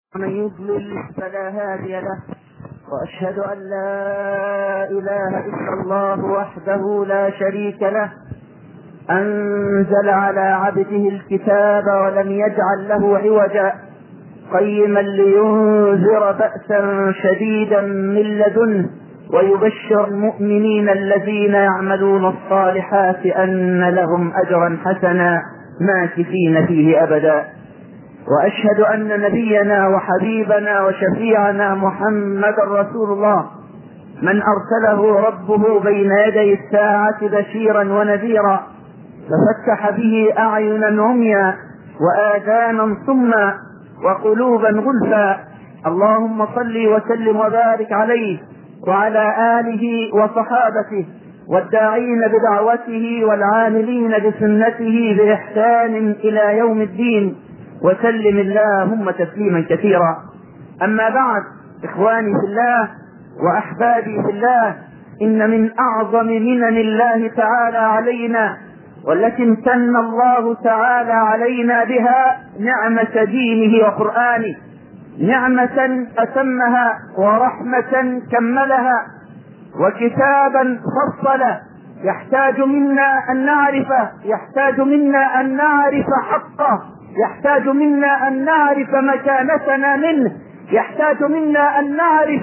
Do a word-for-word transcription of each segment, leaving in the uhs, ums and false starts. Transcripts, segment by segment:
ومن يضلل فلا هادي له، وأشهد أن لا إله إلا الله وحده لا شريك له، أنزل على عبده الكتاب ولم يجعل له عوجا، قيما لينذر بأسا شديدا من لدنه ويبشر المؤمنين الذين يعملون الصالحات أن لهم أجرا حسنا ماكثين فيه أبدا. وأشهد أن نبينا وحبيبنا وشفيعنا محمد رسول الله من أرسله ربه بين يدي الساعة بشيرا ونذيرا، ففتح به أعينا عميا وآذانا صما وقلوبا غلفا. اللهم صل وسلم وبارك عليه وعلى آله وصحابته والداعين بدعوته والعاملين بسنته بإحسان إلى يوم الدين، وسلم اللهم تسليما كثيرا. أما بعد، إخواني في الله وأحبابي في الله، إن من أعظم منن الله تعالى علينا والتي امتن الله تعالى علينا بها نعمة دينه وقرآنه، نعمة أتمها ورحمة كملها وكتابا فصله يحتاج منا أن نعرفه، يحتاج منا أن نعرف حقه، يحتاج منا أن نعرف مكانتنا منه، يحتاج منا أن نعرف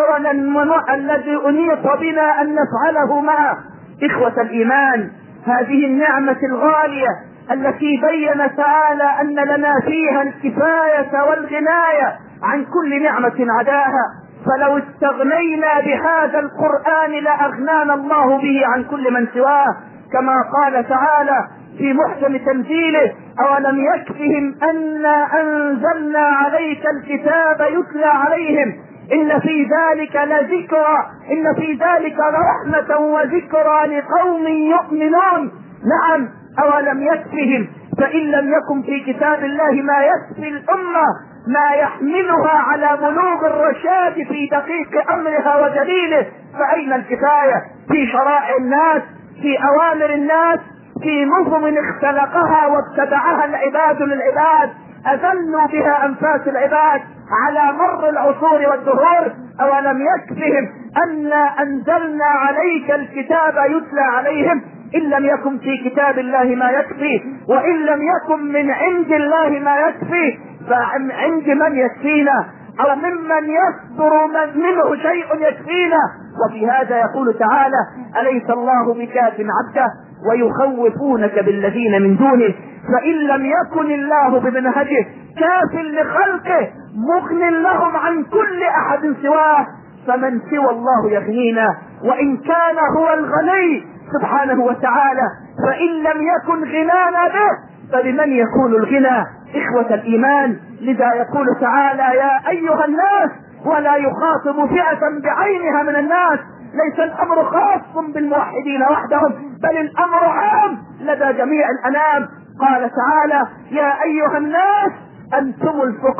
دورنا الذي أنيط بنا أن نفعله معه. إخوة الإيمان، هذه النعمة الغالية التي بين تعالى أن لنا فيها الكفاية والغناية عن كل نعمة عداها، فلو استغنينا بهذا القرآن لأغنانا الله به عن كل من سواه، كما قال تعالى في محكم تنزيله: أولم يكفهم أنا أنزلنا عليك الكتاب يتلى عليهم إن في ذلك لذكرى إن في ذلك لرحمة وذكرى لقوم يؤمنون. نعم، أولم يكفهم، فإن لم يكن في كتاب الله ما يكفي الأمة، ما يحملها على بلوغ الرشاد في دقيق أمرها وجليله، فأين الكفاية في شرائع الناس، في أوامر الناس، في نظم اختلقها وابتدعها العباد للعباد، أذلوا بها أنفاس العباد على مر العصور والدهور؟ أولم يكفهم أنا أنزلنا عليك الكتاب يتلى عليهم إن لم يكن في كتاب الله ما يكفي، وإن لم يكن من عند الله ما يكفي، فعند من يكفينا؟ أو ممن يصدر من منه شيء يكفينا؟ وفي هذا يقول تعالى: أليس الله بكاف عبده ويخوفونك بالذين من دونه، فإن لم يكن الله بمنهجه كاف لخلقه مغن لهم عن كل أحد سواه، فمن سوى الله يغنينا؟ وإن كان هو الغني سبحانه وتعالى، فإن لم يكن غنانا به فلمن يكون الغنى؟ إخوة الإيمان، لذا يقول تعالى: يا أيها الناس، ولا يخاطب فئة بعينها من الناس، ليس الأمر خاص بالموحدين وحدهم، بل الأمر عام لدى جميع الأنام. قال تعالى: يا أيها الناس أنتم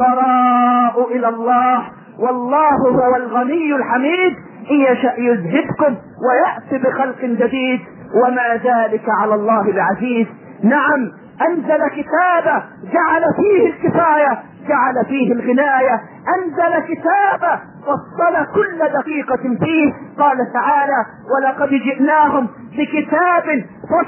الفقراء إلى الله والله هو الغني الحميد، إن يشأ يذهبكم ويأتي بخلق جديد وما ذلك على الله بعزيز. نعم، أنزل كتابه جعل فيه الكفاية، جعل فيه الغناية، أنزل كتابه فصل كل دقيقة فيه. قال تعالى: ولقد جئناهم بكتاب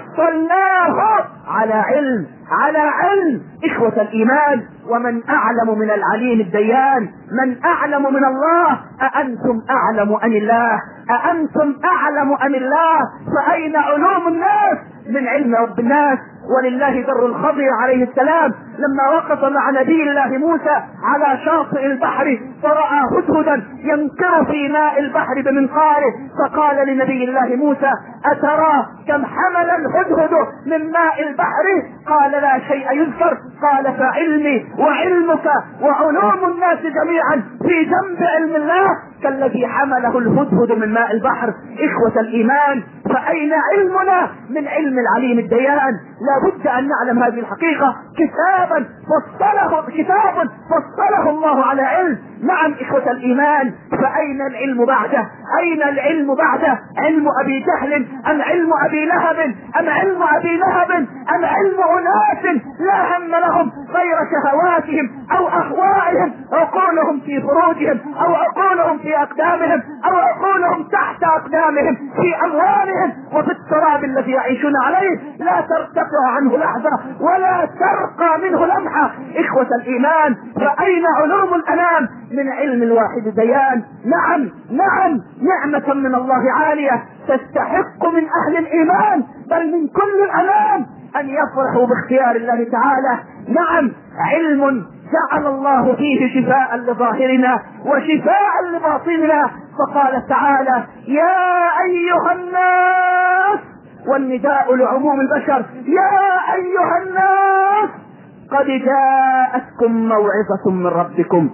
فصلناه على علم على علم. إخوة الإيمان، ومن أعلم من العليم الديان؟ من أعلم من الله؟ أأنتم أعلم أم الله؟ أأنتم أعلم أم الله؟ فأين علوم الناس من علم رب الناس؟ ولله در الخضر عليه السلام لما وقف مع نبي الله موسى على شاطئ البحر فرأى هدهدا ينقر في ماء البحر بمنقاره، فقال لنبي الله موسى: أترى كم حمل الهدهد من ماء البحر؟ قال: لا شيء يذكر. قال: فعلمي وعلمك وعلوم الناس جميعا في جنب علم الله كالذي حمله الهدهد من ماء البحر. إخوة الإيمان، فأين علمنا من علم العليم الديان؟ لا بد أن نعلم هذه الحقيقة. كتابا فصله كتاب فصله الله على علم. نعم إخوة الإيمان، فأين العلم بعده؟ أين العلم بعده؟ علم أبي جهل أم علم أبي لهب أم علم أبي لهب أم علم أناس لا هم لهم غير شهواتهم أو أهوائهم، عقولهم في فروجهم أو عقولهم في أقدامهم أو عقولهم تحت أقدامهم في أموالهم وفي التراب الذي يعيشون عليه، لا ترتفع عنه لحظة ولا ترقى منه لمحة. إخوة الإيمان، فأين علوم الأنام من علم الواحد ديان؟ نعم نعم نعمة من الله عالية تستحق من أهل الإيمان بل من كل الأنام أن يفرحوا باختيار الله تعالى. نعم علم جعل الله فيه شفاء لظاهرنا وشفاء لباطننا، فقال تعالى يا أيها الناس، والنداء لعموم البشر، يا أيها الناس قد جاءتكم موعظة من ربكم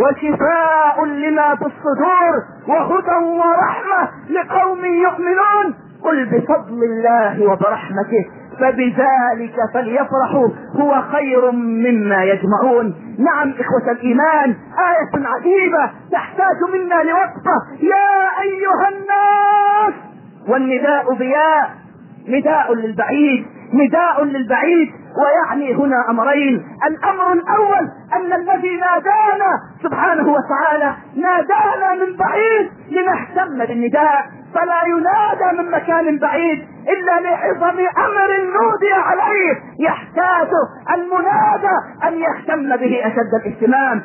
وشفاء لما في الصدور وهدى ورحمة لقوم يؤمنون، قل بفضل الله وبرحمته فبذلك فليفرحوا هو خير مما يجمعون. نعم إخوة الإيمان، آية عجيبة تحتاج منا لوقفة. يا أيها الناس، والنداء بياء، نداء للبعيد، نداء للبعيد، ويعني هنا أمرين. الأمر الأول أن الذي نادانا سبحانه وتعالى نادانا من بعيد لنهتم بالنداء، فلا ينادى من مكان بعيد إلا لعظم أمر نودي عليه يحتاج المنادى أن يهتم به أشد الاهتمام.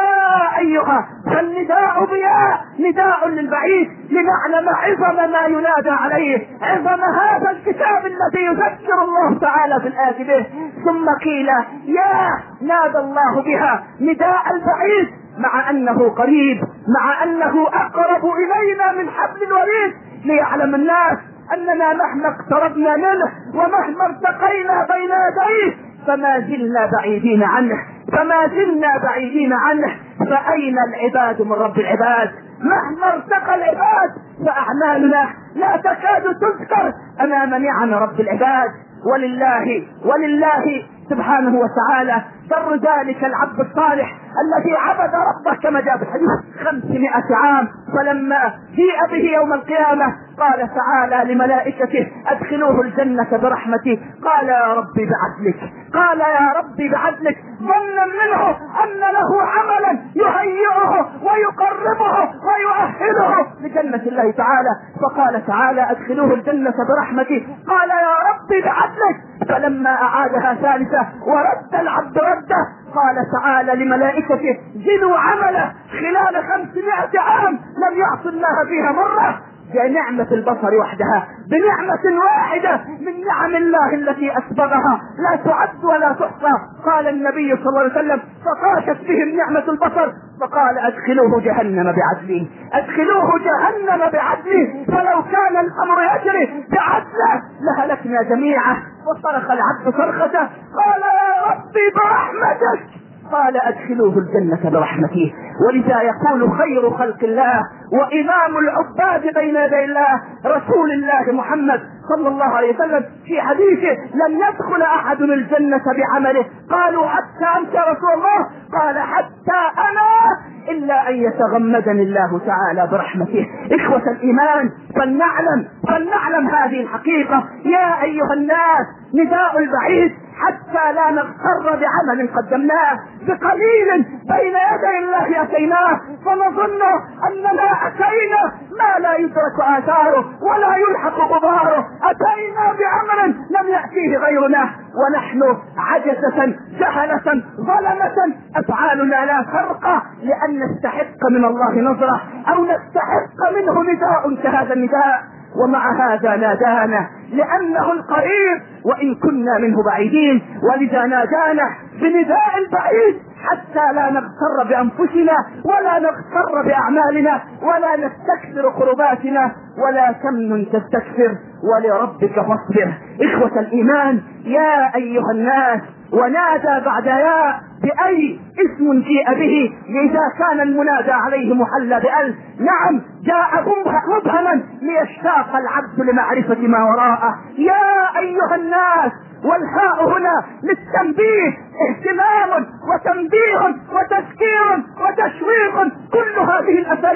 يا أيها، فالنداء بياء نداء للبعيد لنعلم عظم ما ينادى عليه، عظم هذا الكتاب الذي يذكر الله تعالى في الآية به. ثم قيل يا، نادى الله بها نداء البعيد مع أنه قريب، مع أنه أقرب إلينا من حبل الوريد، ليعلم الناس أننا مهما اقتربنا منه ومهما ارتقينا بين يديه فما زلنا بعيدين عنه، فما زلنا بعيدين عنه. فأين العباد من رب العباد؟ مهما ارتقى العباد فأعمالنا لا تكاد تذكر أمام نعم رب العباد. ولله ولله سبحانه وتعالى در ذلك العبد الصالح الذي عبد ربه كما جاء في الحديث خمسمائة عام، فلما جيء به يوم القيامة قال تعالى لملائكته ادخلوه الجنة برحمتي، قال يا ربي بعدلك، قال يا ربي بعدلك، ظنا منه أن له عملا يهيئه ويقربه ويؤهله لجنة الله تعالى، فقال تعالى ادخلوه الجنة برحمتي، قال يا ربي بعدلك. فلما أعادها ثالثة ورد العبد رده قال تعالى لملائكته زنوا عمله خلال خمسمائة عام لم يعص الله فيها مرة، بنعمة البصر وحدها، بنعمة واحدة من نعم الله التي أسبغها لا تعد ولا تحصى. قال النبي صلى الله عليه وسلم فطاشت بهم نعمة البصر فقال ادخلوه جهنم بعدله، ادخلوه جهنم بعدله، فلو كان الأمر يجري بعدله لهلكنا جميعا. وصرخ العبد صرخته قال يا ربي برحمتك، قال ادخلوه الجنة برحمته. ولذا يقول خير خلق الله وإمام العباد بين يدي الله رسول الله محمد صلى الله عليه وسلم في حديثه لم يدخل أحد الجنة بعمله، قالوا حتى أنت يا رسول الله؟ قال حتى أنا، إلا أن يتغمدني الله تعالى برحمته. إخوة الإيمان، فلنعلم فلنعلم هذه الحقيقة. يا أيها الناس، نداء البعيد حتى لا نغتر بعمل قدمناه، بقليل بين يدي الله أتيناه فنظن أننا أتينا ما لا يدرك آثاره ولا يلحق غباره، أتينا بأمر لم يأتيه غيرنا، ونحن عجزة جهلة ظلمة أفعالنا لا فرق لأن نستحق من الله نظرة أو نستحق منه نداء كهذا النداء. ومع هذا نادانا لأنه القريب وإن كنا منه بعيدين، ولذا نادانا بنداء البعيد حتى لا نغتر بأنفسنا ولا نغتر بأعمالنا ولا نستكثر قرباتنا ولا تمنن تستكثر ولربك فاصبر. إخوة الإيمان، يا أيها الناس، ونادى بعد يا بأي اسم جيء به إذا كان المنادى عليه محلى بألف. نعم جاء مبهما ليشتاق العبد لمعرفة ما وراءه. يا أيها الناس، والهاء هنا للتنبيه، اهتمام وتنبيه وتذكير وتشويق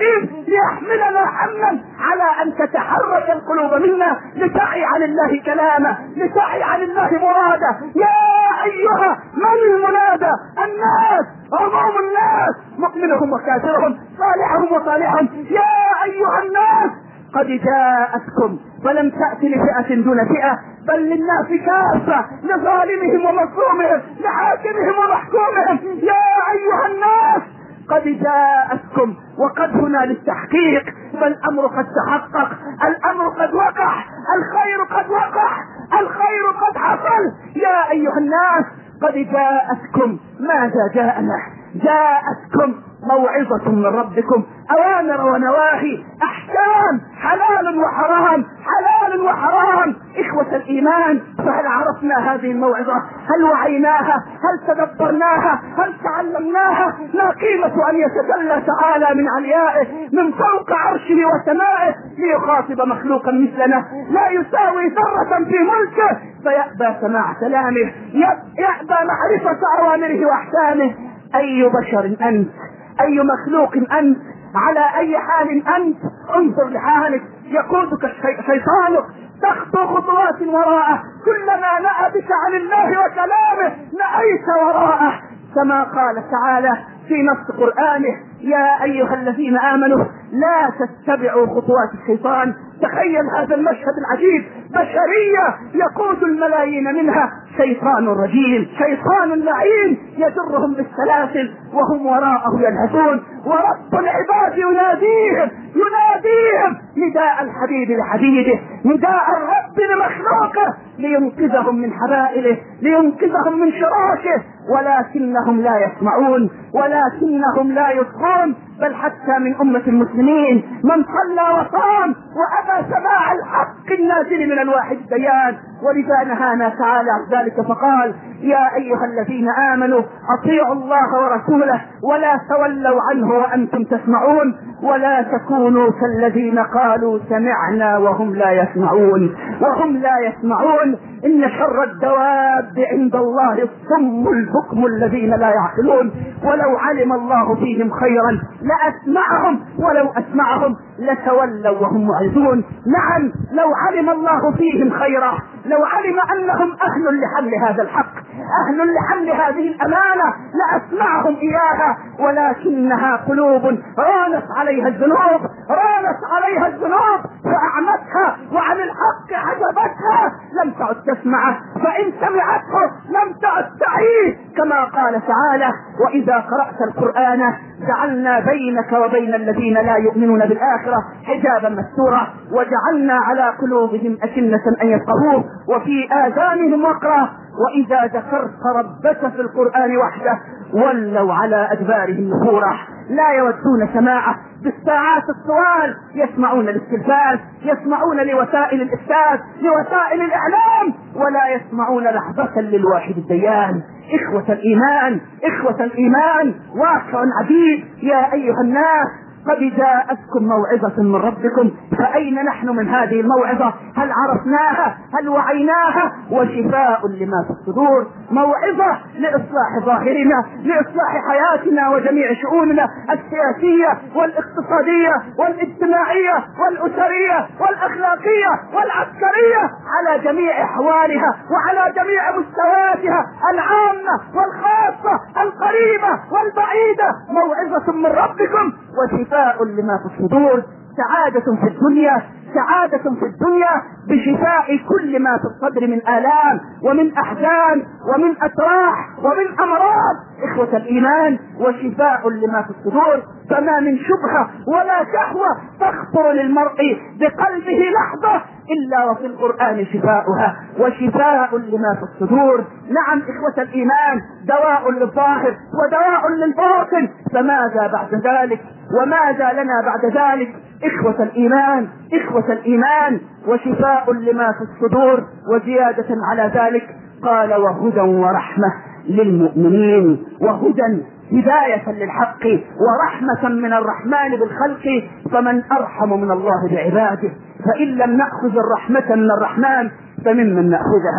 الكريم ليحملنا حملا على ان تتحرك القلوب منا لتعي عن الله كلامه، لتعي عن الله مراده. يا ايها من المنادى، الناس، عموم الناس، مؤمنهم وكافرهم، صالحهم وصالحهم، يا ايها الناس قد جاءتكم، فلم تأتي لفئة دون فئة بل للناس كافة، لظالمهم ومظلومهم، لحاكمهم ومحكومهم. يا ايها الناس قد جاءتكم، وقد هنا للتحقيق، فالامر قد تحقق، الامر قد وقع، الخير قد وقع، الخير قد حصل. يا ايها الناس قد جاءتكم، ماذا جاءنا؟ جاءتكم موعظة من ربكم، اوامر ونواهي، احكام، حلال وحرام، حلال وحرام. اخوة الايمان، فهل عرفنا هذه الموعظة؟ هل وعيناها؟ هل تدبرناها؟ هل تعلمناها؟ ما قيمة ان يتجلى تعالى من عليائه من فوق عرشه وسمائه ليخاطب مخلوقا مثلنا لا يساوي ذرة في ملكه فيأبى سماع كلامه، يأبى معرفة اوامره واحكامه. اي بشر انت، اي مخلوق انت، على اي حال انت؟ انظر لحالك، يقودك شيطانك، تخطو خطوات وراءه، كلما نأى بك عن الله وكلامه نأيت وراءه، كما قال تعالى في نص قرآنه: يا ايها الذين امنوا لا تتبعوا خطوات الشيطان. تخيل هذا المشهد العجيب، بشرية يقود الملايين منها شيطان رجيم، شيطان لعين يجرهم بالسلاسل وهم وراءه يلهثون، ورب العباد يناديهم يناديهم نداء الحبيب لحبيبه، نداء الرب لمخلوقه لينقذهم من حبائله، لينقذهم من شراكه، ولكنهم لا يسمعون، ولكنهم لا يصغون. بل حتى من أمة المسلمين من صلى وصام وأبى سماع الحق النازل من الواحد الديان، ولذا نهانا تعالى عن ذلك فقال: يا أيها الذين آمنوا أطيعوا الله ورسوله ولا تولوا عنه وأنتم تسمعون ولا تكونوا كالذين قالوا سمعنا وهم لا يسمعون وهم لا يسمعون. إن شر الدواب عند الله الصم البكم الذين لا يعقلون، ولو علم الله فيهم خيرا لأسمعهم ولو أسمعهم لتولوا وهم معرضون. نعم، لو علم الله فيهم خيرا، لو علم أنهم أهل لحمل هذا الحق، أهل لحمل هذه الأمانة لأسمعهم إياها، ولكنها قلوب رانت عليها الذنوب، رانت عليها الذنوب فأعمتها، وعن الحق حجبتها، لم تعد تسمعه، فإن سمعته لم تعد تعيه، كما قال تعالى: وإذا قرأت القرآن جعلنا بينك وبين الذين لا يؤمنون بالآخرة حجابا مستورا وجعلنا على قلوبهم أكنة أن يفقهوه وفي آذانهم وقرا وإذا ذكرت ربك في القرآن وحده ولوا على أدبارهم نفورا لا يودون سماعه. بالساعات الطوال يسمعون الاستلفاز، يسمعون لوسائل الإفساد، لوسائل الإعلام، ولا يسمعون لحظة للواحد الديان. إخوة الإيمان، إخوة الإيمان، واقع عجيب. يا أيها الناس قد جاءتكم موعظة من ربكم، فأين نحن من هذه الموعظة؟ هل عرفناها؟ هل وعيناها؟ وشفاء لما في الصدور، موعظة لإصلاح ظاهرنا، لإصلاح حياتنا وجميع شؤوننا السياسية والاقتصادية والاجتماعية والأسرية والأخلاقية والعسكرية، على جميع أحوالها وعلى جميع مستوياتها العامة والخاصة، القريبة والبعيدة. موعظة من ربكم وشفاء لما في الصدور، سعادة في الدنيا، سعادة في الدنيا بشفاء كل ما في الصدر من آلام ومن أحزان ومن أتراح ومن أمراض. إخوة الإيمان، وشفاء لما في الصدور، فما من شبهة ولا شهوة تخطر للمرء بقلبه لحظة إلا وفي القرآن شفاؤها وشفاء لما في الصدور. نعم إخوة الإيمان، دواء للظاهر ودواء للباطن، فماذا بعد ذلك؟ وماذا لنا بعد ذلك؟ إخوة الإيمان، إخوة الإيمان، وشفاء لما في الصدور، وزيادة على ذلك قال: وهدى ورحمة للمؤمنين، وهدى هداية للحق ورحمة من الرحمن بالخلق، فمن أرحم من الله بعباده؟ فإن لم نأخذ الرحمة من الرحمن فممن نأخذها؟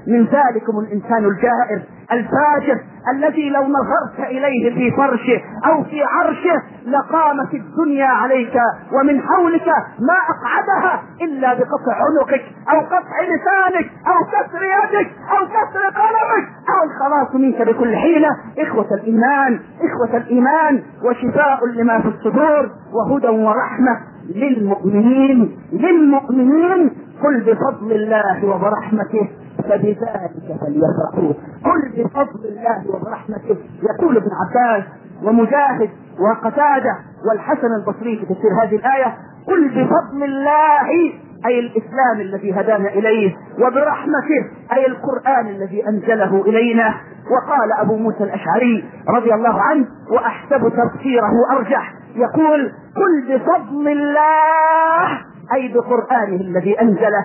من ذلكم الإنسان الجائر الفاجر الذي لو نظرت إليه في فرشه أو في عرشه لقامت الدنيا عليك ومن حولك، ما أقعدها إلا بقطع عنقك أو قطع لسانك أو كسر يدك أو كسر قلمك أو الخلاص منك بكل حيلة. إخوة الإيمان، إخوة الإيمان، وشفاء لما في الصدور وهدى ورحمة للمؤمنين للمؤمنين قل بفضل الله وبرحمته فبذلك فليفرحوا. قل بفضل الله وبرحمته. يقول ابن عباس ومجاهد وقتادة والحسن البصري في تفسير هذه الآية: قل بفضل الله أي الإسلام الذي هدانا إليه، وبرحمته أي القرآن الذي أنزله إلينا. وقال أبو موسى الأشعري رضي الله عنه وأحسب تفسيره أرجح، يقول: قل بفضل الله أي بقرآنه الذي أنزله،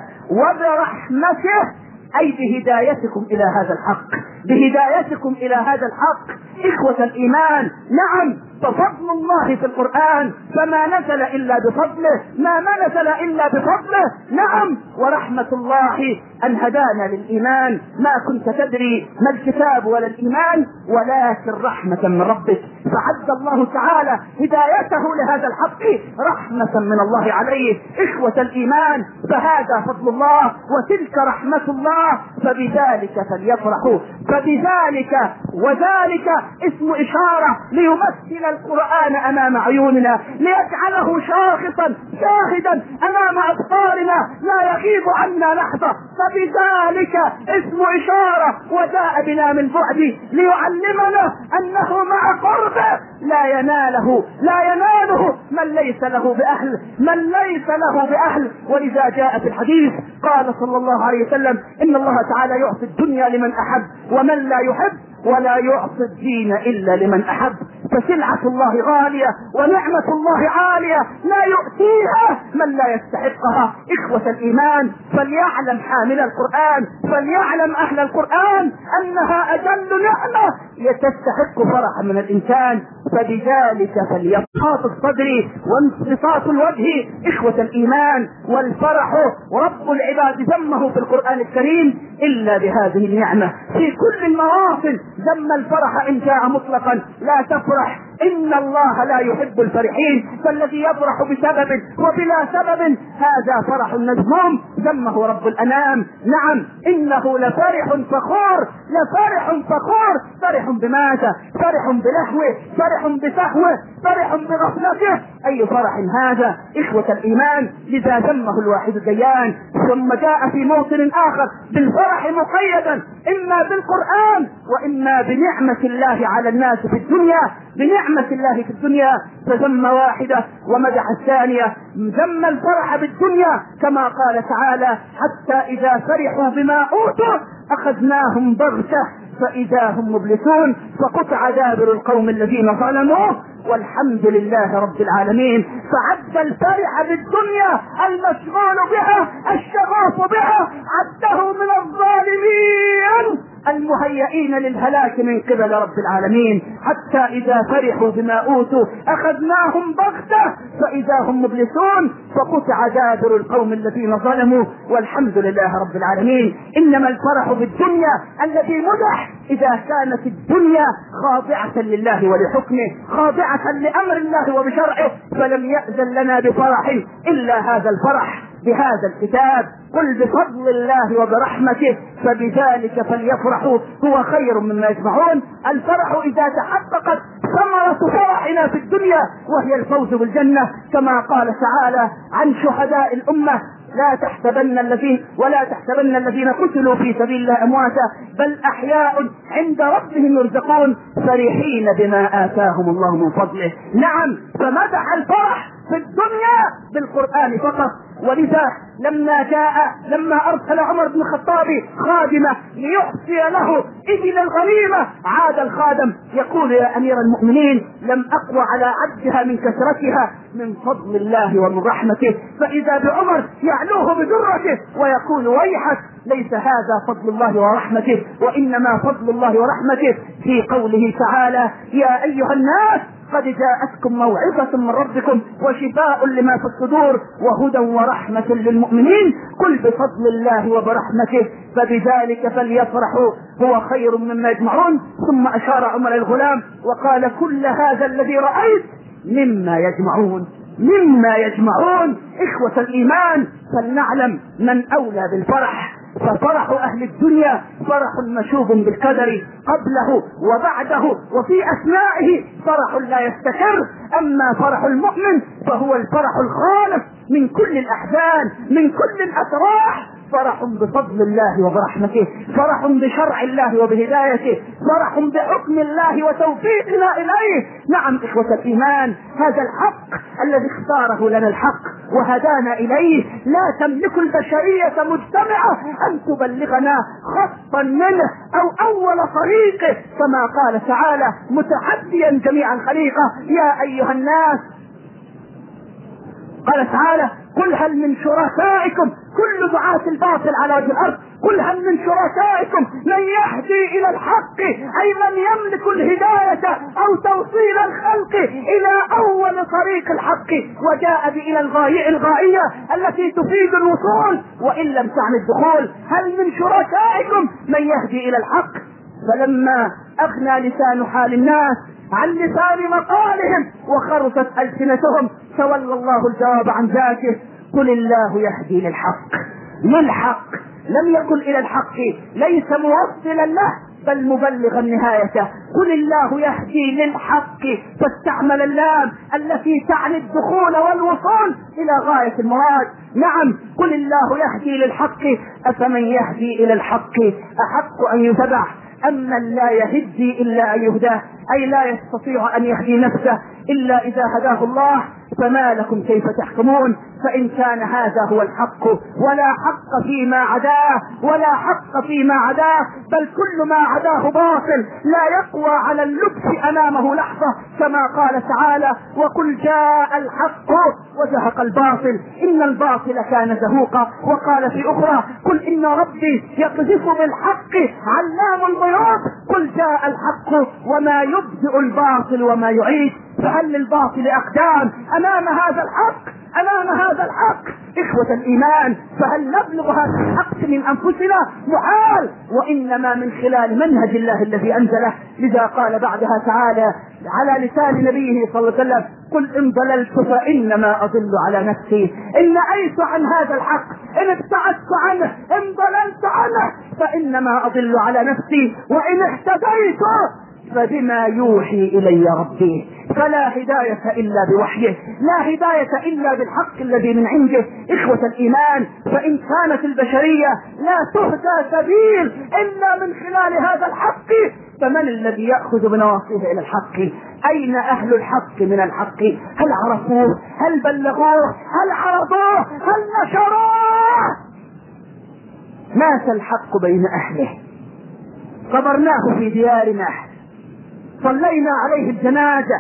وبرحمته أي بهدايتكم إلى هذا الحق، بهدايتكم إلى هذا الحق. إخوة الإيمان، نعم ففضل الله في القرآن فما نزل إلا بفضله، ما ما نزل إلا بفضله. نعم ورحمة الله أن هدانا للإيمان، ما كنت تدري ما الكتاب ولا الإيمان ولكن رحمة من ربك، فعد الله تعالى هدايته لهذا الحق رحمة من الله عليه. إخوة الإيمان، فهذا فضل الله وتلك رحمة الله، فبذلك فليفرحوا. فبذلك وذلك اسم إشارة ليمثل القرآن أمام عيوننا، ليجعله شاخصا شاهدا أمام أبصارنا لا يغيب عنا لحظة. فبذلك اسم إشارة وجاء بنا من بعد ليعلمنا أنه مع قربه لا يناله لا يناله من ليس له بأهل من ليس له بأهل. ولذا جاء في الحديث قال صلى الله عليه وسلم: إن الله تعالى يعطي الدنيا لمن أحب ومن لا يحب ولا يعطي الدين إلا لمن أحب. فسلعة الله غالية ونعمة الله عالية لا يؤتيها من لا يستحقها. إخوة الإيمان، فليعلم حامل القرآن، فليعلم أهل القرآن أنها أجل نعمة يتستحق فرحا من الإنسان. فبذلك فلينبسط الصدر وانبساط الوجه. إخوة الإيمان، والفرح ورب العباد ذمه في القرآن الكريم إلا بهذه النعمة. في كل المواطن ذم الفرح إن جاء مطلقا: لا تفرح إن الله لا يحب الفرحين. فالذي يفرح بسبب وبلا سبب هذا فرح مذموم ذمه رب الأنام. نعم إنه لفرح فخور، لفرح فخور. فرح بماذا؟ فرح بلهوه، فرح بسهوه، فرح بغفلته. أي فرح هذا؟ إخوة الإيمان، لذا ذمه الواحد الديان. ثم جاء في موطن آخر بالفرح مقيدا إما بالقرآن وإما بنعمة الله على الناس في الدنيا، بنعمة الله في الدنيا. فذم واحدة ومدح الثانية. ذم الفرح بالدنيا كما قال تعالى: حتى إذا فرحوا بما أوتوا أخذناهم بغتة فإذا هم مبلسون فقطع دابر القوم الذين ظلموا والحمد لله رب العالمين. فعد الفرح بالدنيا المشغول بها الشغوف بها عده من الظالمين المهيئين للهلاك من قبل رب العالمين. حتى إذا فرحوا بما أوتوا أخذناهم بغتة فإذا هم مبلسون فقطع دابر القوم الذين ظلموا والحمد لله رب العالمين. إنما الفرح بالدنيا الذي مدح إذا كانت الدنيا خاضعة لله ولحكمه، خاضعة لأمر الله وبشرعه، فلم يأذن لنا بفرح إلا هذا الفرح بهذا الكتاب. قل بفضل الله وبرحمته فبذلك فليفرحوا هو خير مما يجمعون. الفرح إذا تحققت ثمرة فرحنا في الدنيا وهي الفوز بالجنة، كما قال تعالى عن شهداء الأمة: لا تحسبن الذين ولا تحسبن الذين قتلوا في سبيل الله أمواتا بل أحياء عند ربهم يرزقون فرحين بما آتاهم الله من فضله. نعم، فمدح الفرح في الدنيا بالقرآن فقط. ولذا لما جاء لما أرسل عمر بن الخطاب خادمة ليحصي له إبل الغنيمة، عاد الخادم يقول: يا أمير المؤمنين لم أقوى على عدها من كثرتها من فضل الله ومن رحمته. فإذا بعمر يعلوه بذرته ويقول: ويحك، ليس هذا فضل الله ورحمته، وإنما فضل الله ورحمته في قوله تعالى: يا أيها الناس قد جاءتكم موعظة من ربكم وشفاء لما في الصدور وهدى ورحمة للمؤمنين قل بفضل الله وبرحمته فبذلك فليفرحوا هو خير مما يجمعون. ثم أشار عمر الغلام وقال كل هذا الذي رأيت مما يجمعون مما يجمعون. إخوة الإيمان، فلنعلم من أولى بالفرح، ففرح أهل الدنيا فرح مشوب بالقدر قبله وبعده وفي أثنائه فرح لا يستكر، أما فرح المؤمن فهو الفرح الخالص من كل الأحزان من كل الأفراح، فرح بفضل الله وبرحمته، فرح بشرع الله وبهدايته، فرح بحكم الله وتوفيقنا إليه. نعم إخوة الإيمان، هذا الحق الذي اختاره لنا الحق وهدانا إليه، لا تملك البشرية مجتمعة أن تبلغنا خطا منه أو أول طريقه، كما قال تعالى متحديا جميع الخليقة يا أيها الناس، قال تعالى قل هل من شركائكم كل دعاة الباطل على وجه الأرض قل هل من شركائكم من يهدي إلى الحق أي من يملك الهداية أو توصيل الخلق إلى أول طريق الحق وجاء إلى الغاية الغائية التي تفيد الوصول وإن لم تعني الدخول. هل من شركائكم من يهدي إلى الحق؟ فلما أغنى لسان حال الناس عن لسان مقالهم وخرست ألسنتهم تولى الله الجواب عن ذاته قل الله يهدي للحق للحق لم يقل إلى الحق ليس موصلا له بل مبلغا نهايته. قل الله يهدي للحق فاستعمل اللام التي تعني الدخول والوصول إلى غاية المراد. نعم قل الله يهدي للحق أفمن يهدي إلى الحق أحق أن يتبع أما لا يهدي إلا أن يهداه أي لا يستطيع أن يهدي نفسه إلا إذا هداه الله. فما لكم كيف تحكمون؟ فإن كان هذا هو الحق ولا حق فيما عداه ولا حق فيما عداه بل كل ما عداه باطل لا يقوى على اللبس أمامه لحظة، كما قال تعالى وقل جاء الحق وزهق الباطل إن الباطل كان زهوقا. وقال في أخرى قل إن ربي يقذف بالحق علام الغيوب قل جاء الحق وما يبدئ الباطل وما يعيد. فهل للباطل أقدام أمام هذا الحق أمام هذا الحق؟ إخوة الإيمان، فهل نبلغ هذا الحق من أنفسنا؟ محال، وإنما من خلال منهج الله الذي أنزله. لذا قال بعدها تعالى على لسان نبيه صلى الله عليه وسلم قل إن ضللت فإنما أضل على نفسي إن أيت عن هذا الحق إن ابتعدت عنه إن ضللت عنه فإنما أضل على نفسي وإن اهتديت فبما يوحي إلي ربي فلا هداية إلا بوحيه لا هداية إلا بالحق الذي من عنده. إخوة الإيمان، فإن كانت البشرية لا تهدى سبيل إلا من خلال هذا الحق فمن الذي يأخذ بنواصيه إلى الحق؟ أين أهل الحق من الحق؟ هل عرفوه؟ هل بلغوه؟ هل عرضوه؟ هل نشروه؟ مات الحق بين أهله، قبرناه في ديارنا، صلينا عليه الجنازة،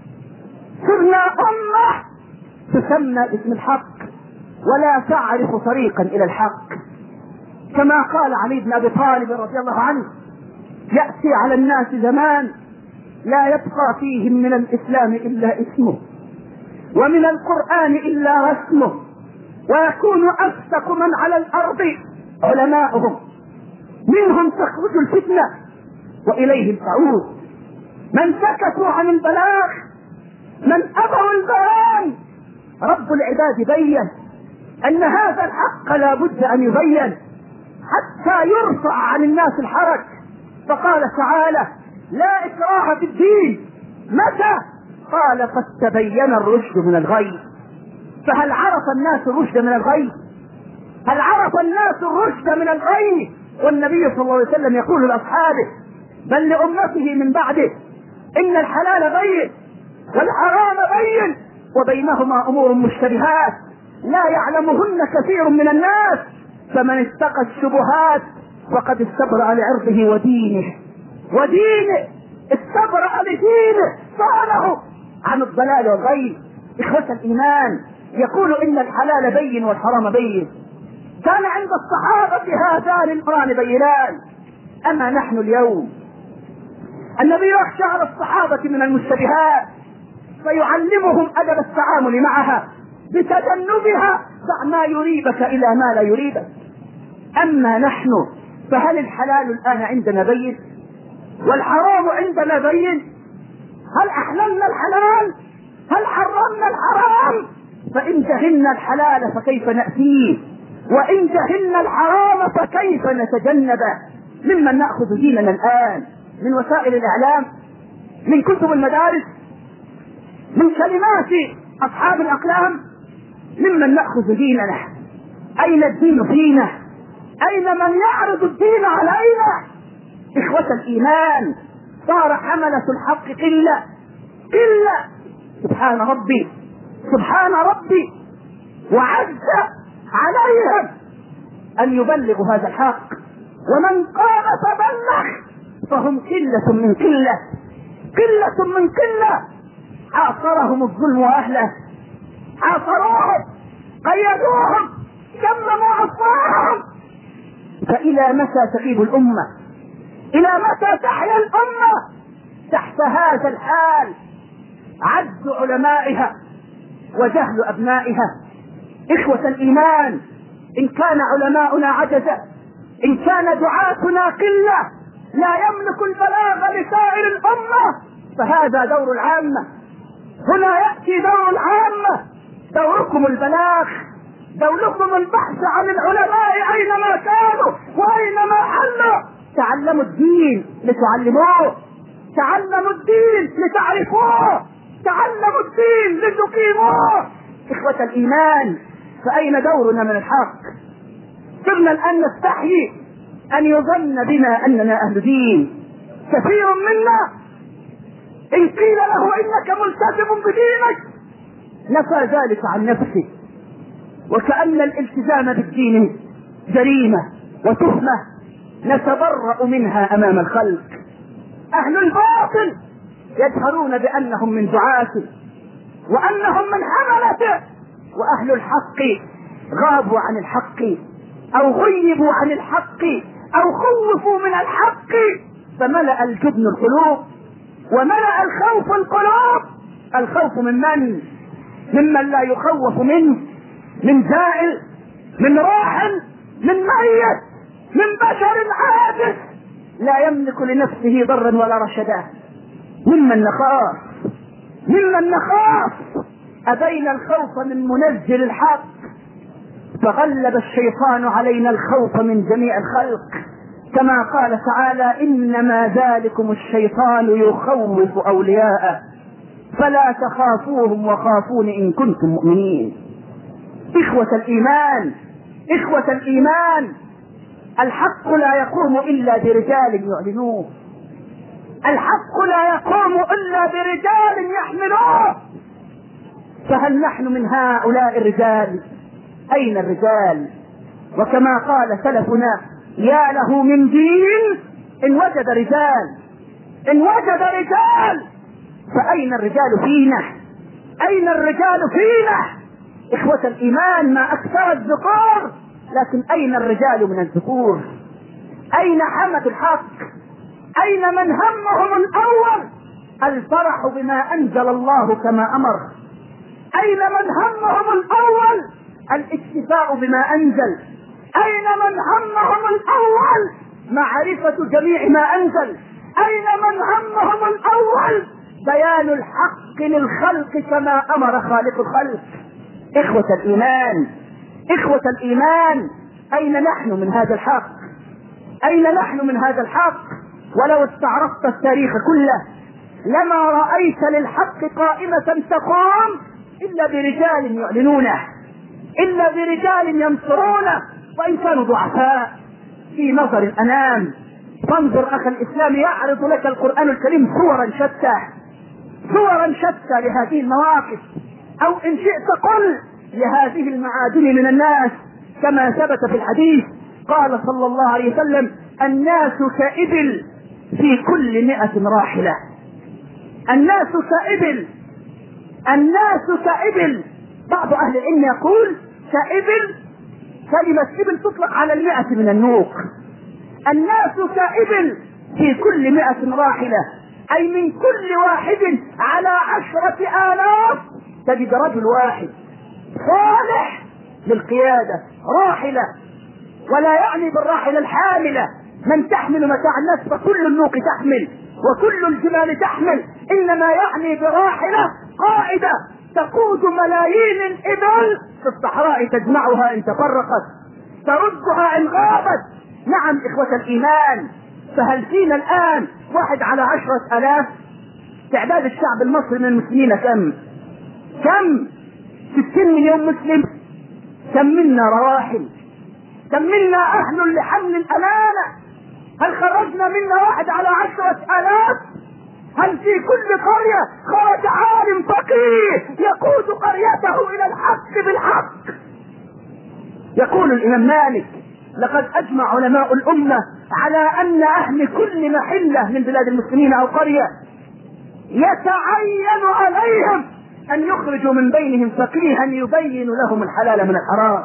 صرنا أمة تسمى اسم الحق ولا تعرف طريقا إلى الحق. كما قال علي بن أبي طالب رضي الله عنه يأتي على الناس زمان لا يبقى فيهم من الإسلام إلا اسمه ومن القرآن إلا رسمه ويكون أفسق من على الأرض علماؤهم منهم تخرج الفتنة وإليهم تعود. من سكتوا عن البلاغ من أبوا البيان. رب العباد بين أن هذا الحق لا بد أن يبين حتى يرفع عن الناس الحرج. فقال تعالى لا إكراه في الدين. متى؟ قال قد تبين الرشد من الغي. فهل عرف الناس الرشد من الغي؟ هل عرف الناس الرشد من الغي؟ والنبي صلى الله عليه وسلم يقول لأصحابه بل لأمته من بعده إن الحلال بين والحرام بين وبينهما أمور مشتبهات لا يعلمهن كثير من الناس فمن اتقى الشبهات فقد استبرأ لعرضه ودينه ودينه استبرأ لدينه صانه عن الضلال والغي. إخوة الإيمان، يقول إن الحلال بين والحرام بين. كان عند الصحابة هذان الأمران بينان. أما نحن اليوم النبي يخشى على الصحابة من المشتبهات فيعلمهم أدب التعامل معها بتجنبها. دع ما يريبك إلى ما لا يريبك. أما نحن فهل الحلال الآن عندنا بين والحرام عندنا بين؟ هل أحللنا الحلال؟ هل حرمنا الحرام؟ فإن جهلنا الحلال فكيف نأتيه؟ وإن جهلنا الحرام فكيف نتجنبه؟ ممن نأخذ ديننا الآن؟ من وسائل الإعلام، من كتب المدارس، من كلمات أصحاب الأقلام؟ ممن نأخذ ديننا؟ أين الدين فينا؟ أين من يعرض الدين علينا؟ إخوة الإيمان، صار حملة الحق قلة قلة. سبحان ربي سبحان ربي، وعز عليهم أن يبلغوا هذا الحق، ومن قام فبلغ فهم قلة من قلة قلة من قلة. عاصرهم الظلم وأهله، عاصروهم، قيدوهم، جمموا أصفارهم. فإلى متى تغيب الأمة؟ إلى متى تحيا الأمة تحت هذا الحال؟ عجز علمائها وجهل أبنائها. إخوة الإيمان، إن كان علماؤنا عجزة، إن كان دعاتنا قلة لا يملك البلاغ لسائر الأمة، فهذا دور العامة. هنا يأتي دور العامة، دوركم البلاغ، دوركم البحث عن العلماء أينما كانوا وأينما حلوا. تعلموا الدين لتعلموه، تعلموا الدين لتعرفوه، تعلموا الدين لتقيموه. إخوة الإيمان، فأين دورنا من الحق؟ صرنا الآن نستحيي أن يظن بنا أننا أهل دين. كثير منا إن قيل له إنك ملتزم بدينك نفى ذلك عن نفسه، وكأن الالتزام بالدين جريمة وتهمة نتبرأ منها أمام الخلق. أهل الباطل يجهرون بأنهم من دعاته وأنهم من حملته، وأهل الحق غابوا عن الحق أو غيبوا عن الحق أو خوفوا من الحق، فملأ الجبن القلوب وملأ الخوف القلوب. الخوف من من؟ ممن لا يخوف منه، من زائل، من راحل، من ميت، من بشر عاجز لا يملك لنفسه ضرا ولا رشدا. ممن نخاف ممن نخاف أبين الخوف من منزل الحق، فغلب الشيطان علينا الخوف من جميع الخلق، كما قال تعالى: إنما ذلكم الشيطان يخوف أولياءه فلا تخافوهم وخافون إن كنتم مؤمنين. إخوة الإيمان إخوة الإيمان الحق لا يقوم إلا برجال يعلنوه، الحق لا يقوم إلا برجال يحملوه. فهل نحن من هؤلاء الرجال؟ أين الرجال؟ وكما قال سلفنا: يا له من دين إن وجد رجال، إن وجد رجال. فأين الرجال فينا؟ أين الرجال فينا؟ إخوة الإيمان، ما أكثر الذكور، لكن أين الرجال من الذكور؟ أين حمد الحق؟ أين من همهم الأول الفرح بما أنزل الله كما أمر؟ أين من همهم الأول الاكتفاء بما أنزل؟ أين من همهم الأول معرفة جميع ما أنزل؟ أين من همهم الأول بيان الحق للخلق كما أمر خالق الخلق؟ إخوة الإيمان إخوة الإيمان أين نحن من هذا الحق؟ أين نحن من هذا الحق؟ ولو استعرضت التاريخ كله لما رأيت للحق قائمة تقوم إلا برجال يعلنونه، إلا برجال ينصرونه، وإن كانوا ضعفاء في نظر الأنام. فانظر أخي الإسلام، يعرض لك القرآن الكريم صورا شتى صورا شتى لهذه المواقف، أو إن شئت قل لهذه المعادن من الناس، كما ثبت في الحديث قال صلى الله عليه وسلم: الناس كإبل في كل مئة راحلة. الناس كإبل الناس كإبل بعض أهل العلم يقول كإبل، كلمة إبل تطلق على المئة من النوق. الناس كإبل في كل مئة راحلة، أي من كل واحد على عشرة آلاف تجد رجل واحد صالح للقيادة، راحلة، ولا يعني بالراحلة الحاملة من تحمل متاع الناس فكل النوق تحمل وكل الجمال تحمل، إنما يعني براحلة قائدة تقود ملايين الإبل في الصحراء، تجمعها إن تفرقت، تردها إن غابت. نعم إخوة الإيمان، فهل فينا الآن واحد على عشرة آلاف؟ تعداد الشعب المصري من المسلمين كم؟ كم؟ ستين مليون مسلم. كم منا رواحل؟ كم منا أهل لحمل الأمانة؟ هل خرجنا منا واحد على عشرة آلاف؟ هل في كل قرية خرج عالم فقيه يقود قريته إلى الحق بالحق؟ يقول الإمام مالك: لقد أجمع علماء الأمة على أن أهل كل محلة من بلاد المسلمين أو قرية يتعين عليهم أن يخرجوا من بينهم فقيها يبين لهم الحلال من الحرام،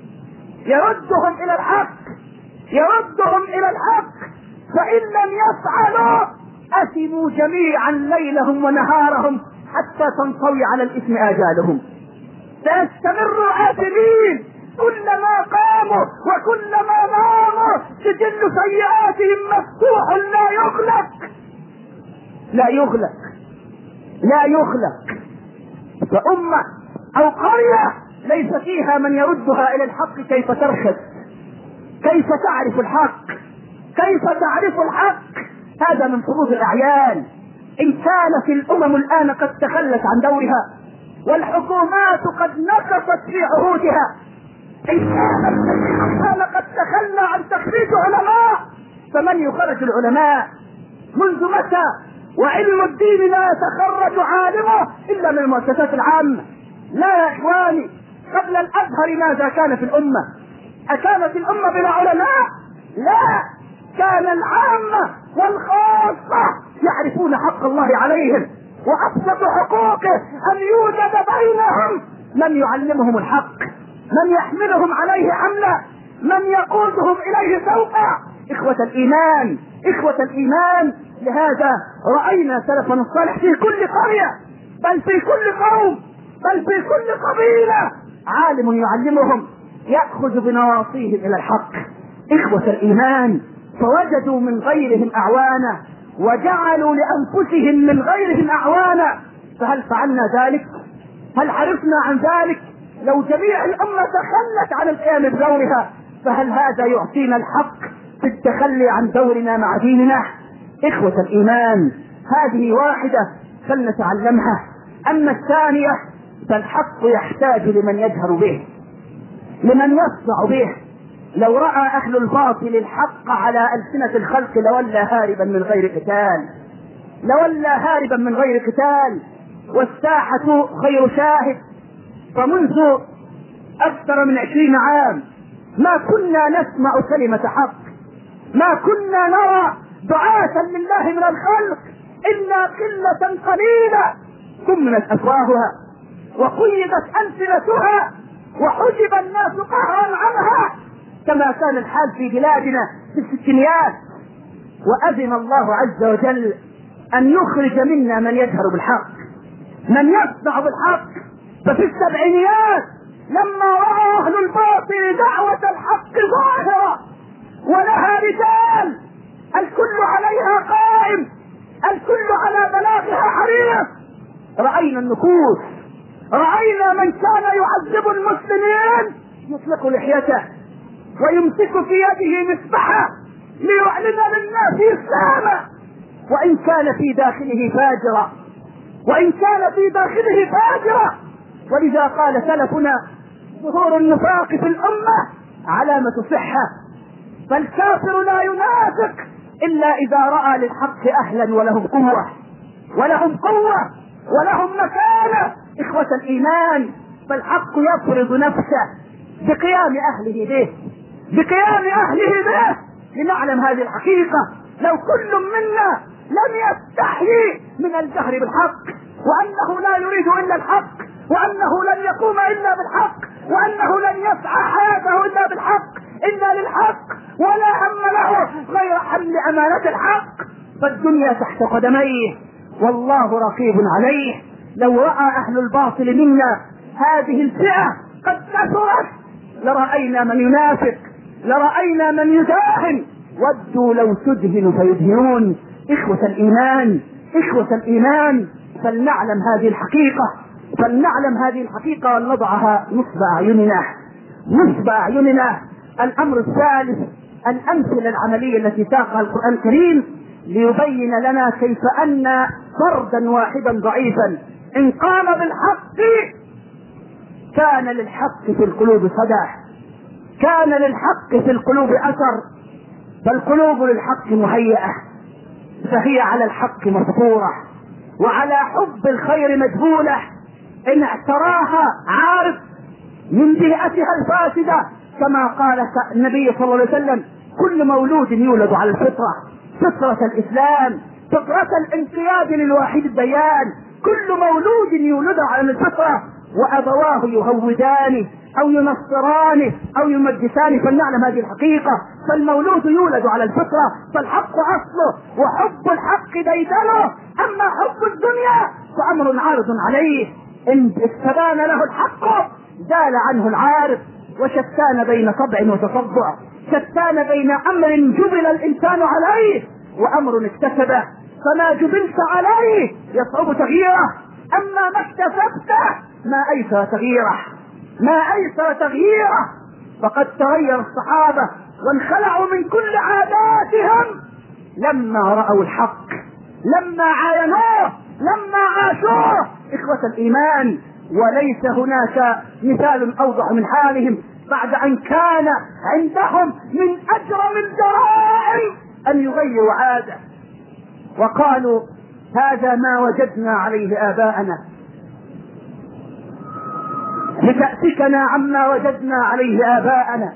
يردهم إلى الحق، يردهم إلى الحق، فإن لم يفعلوا أثموا جميعا ليلهم ونهارهم حتى تنطوي على الإثم آجالهم. سيستمروا آثمين كلما قاموا وكلما ناموا، سجل سيئاتهم مفتوح لا يغلق، لا يغلق، لا يغلق. فأمة أو قرية ليس فيها من يردها إلى الحق كيف ترشد، كيف تعرف الحق، كيف تعرف الحق. هذا من فروض الأعيان. إن كانت الأمم الآن قد تخلت عن دورها والحكومات قد نقصت في عهودها، إن كانت الأمم قد تخلى عن تخريج علماء، فمن يخرج العلماء؟ منذ متى وعلم الدين لا يتخرج عالمه إلا من المؤسسات العامة؟ لا يا إخواني، قبل الأزهر ماذا كان في الأمة؟ أكانت الأمة بلا علماء؟ لا، كان العامة والخاصة يعرفون حق الله عليهم، وأبسط حقوقه أن يوجد بينهم من يعلمهم الحق، من يحملهم عليه حملا، من يقودهم إليه سوقا. إخوة الإيمان، إخوة الإيمان، لهذا رأينا سلفنا الصالح في كل قرية، بل في كل قوم، بل في كل قبيلة عالم يعلمهم يأخذ بنواصيهم إلى الحق. إخوة الإيمان، فوجدوا من غيرهم أعوانا وجعلوا لأنفسهم من غيرهم أعوانا. فهل فعلنا ذلك؟ هل حرصنا عن ذلك؟ لو جميع الأمة تخلت عن القيام بدورها، فهل هذا يعطينا الحق في التخلي عن دورنا مع ديننا؟ إخوة الإيمان، هذه واحدة فلنتعلمها. أما الثانية فالحق يحتاج لمن يجهر به، لمن يصنع به. لو رأى أهل الباطل الحق على ألسنة الخلق لولى هاربا من غير قتال، لولى هاربا من غير قتال. والساحة خير شاهد. فمنذ أكثر من عشرين عام ما كنا نسمع كلمة حق، ما كنا نرى دعاة لله من الخلق إلا قلة قليلة كمنت أفواهها وقيدت ألسنتها وحجب الناس قهرا عنها، كما كان الحال في بلادنا في الستينيات. وأذن الله عز وجل أن يخرج منا من يجهر بالحق، من يصنع بالحق. ففي السبعينيات لما رأى أهل الباطل دعوة الحق ظاهرة ولها رجال، الكل عليها قائم، الكل على بلاغها حريص، رأينا النفوس، رأينا من كان يعذب المسلمين يطلق لحيته ويمسك في يده مسبحة ليعلن للناس إسلامه، وإن كان في داخله فاجرا، وإن كان في داخله فاجرا. ولذا قال سلفنا: ظهور النفاق في الأمة علامة صحة، فالكافر لا ينافق إلا إذا رأى للحق أهلا ولهم قوة، ولهم قوة ولهم مكانة. إخوة الإيمان، فالحق يفرض نفسه بقيام أهله به، بقيام أهله به، لنعلم هذه الحقيقة. لو كل منا لم يستحي من الجهر بالحق، وأنه لا يريد إلا الحق، وأنه لن يقوم إلا بالحق، وأنه لن يسعى حياته إلا بالحق، إلا للحق، ولا هم له غير حمل أمانة الحق، فالدنيا تحت قدميه والله رقيب عليه. لو رأى أهل الباطل منا هذه الفئة قد كثرت لرأينا من ينافق، لرأينا من يداهن، ودوا لو تدهن فيدهنون. إخوة الإيمان، إخوة الإيمان، فلنعلم هذه الحقيقة، فلنعلم هذه الحقيقة ونضعها نصب أعيننا، نصب أعيننا. الأمر الثالث الأمثلة العملية التي ساقها القرآن الكريم ليبين لنا كيف أن فردا واحدا ضعيفا إن قام بالحق كان للحق في القلوب صدى، كان للحق في القلوب أثر، فالقلوب للحق مهيئة، فهي على الحق مفطورة وعلى حب الخير مجبولة. إن اعتراها عارف من بيئتها الفاسدة كما قال النبي صلى الله عليه وسلم: كل مولود يولد على الفطرة، فطرة الإسلام، فطرة الانقياد للواحد الديان. كل مولود يولد على الفطرة وأبواه يهودانه أو ينصرانه أو يمجسانه. فلنعلم هذه الحقيقة، فالمولود يولد على الفطرة، فالحق أصله وحب الحق ديدنه. أما حب الدنيا فأمر عارض عليه، إن استبان له الحق زال عنه العارض. وشتان بين طبع وتصدع، شتان بين أمر جبل الإنسان عليه وأمر اكتسبه، فما جبلت عليه يصعب تغييره، أما ما اكتسبته ما أيسر تغييره، ما أيسر تغييره. فقد تغير الصحابة وانخلعوا من كل عاداتهم لما رأوا الحق، لما عاينوه، لما عاشوه. إخوة الإيمان، وليس هناك مثال أوضح من حالهم بعد أن كان عندهم من أجرم الجرائم أن يغيروا عادة وقالوا: هذا ما وجدنا عليه آباءنا لتأتكنا عما وجدنا عليه آباءنا.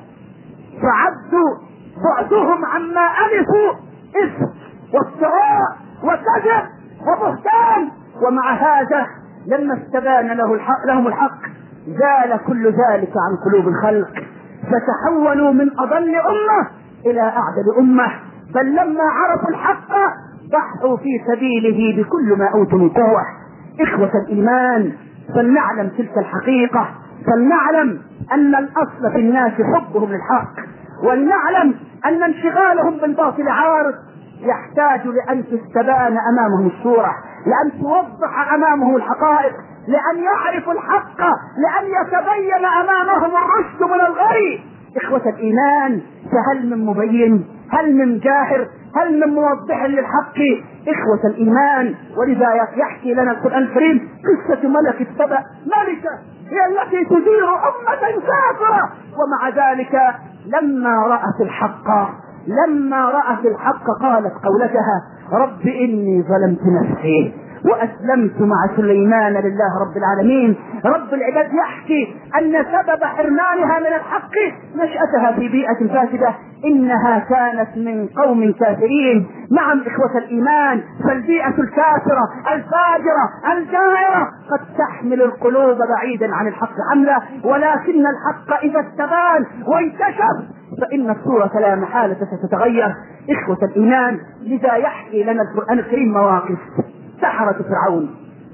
فعدوا بعدهم عما ألفوا إثم وافتراء وكذب وبهتان، ومع هذا لما استبان له الحق لهم الحق زال كل ذلك عن قلوب الخلق، فتحولوا من أضل أمة إلى أعدل أمة. بل لما عرفوا الحق ضحوا في سبيله بكل ما أوتوا من قوة. إخوة الإيمان، فلنعلم تلك الحقيقة، فلنعلم أن الأصل في الناس حبهم للحق، ولنعلم أن انشغالهم بالباطل عارض يحتاج لأن تستبان أمامهم الصورة، لأن توضح أمامهم الحقائق، لأن يعرفوا الحق، لأن يتبين أمامهم الرشد من الغي. إخوة الإيمان، فهل من مبين؟ هل من جاهر؟ هل من موضح للحق؟ إخوة الإيمان، ولذا يحكي لنا القرآن الكريم قصة ملكة سبأ، ملكة هي التي تدير أمة كافرة، ومع ذلك لما رأت الحق لما رأت الحق قالت قولتها: رب إني ظلمت نفسي وأسلمت مع سليمان لله رب العالمين. رب العباد يحكي أن سبب حرمانها من الحق نشأتها في بيئة فاسدة، إنها كانت من قوم كافرين. نعم إخوة الإيمان، فالبيئة الكافرة الفاجرة الجائرة قد تحمل القلوب بعيدا عن الحق حملة، ولكن الحق إذا استبان وانكشف فإن الصورة لا محالة ستتغير. إخوة الإيمان، لذا يحكي لنا القرآن الكريم مواقف سحرة فرعون،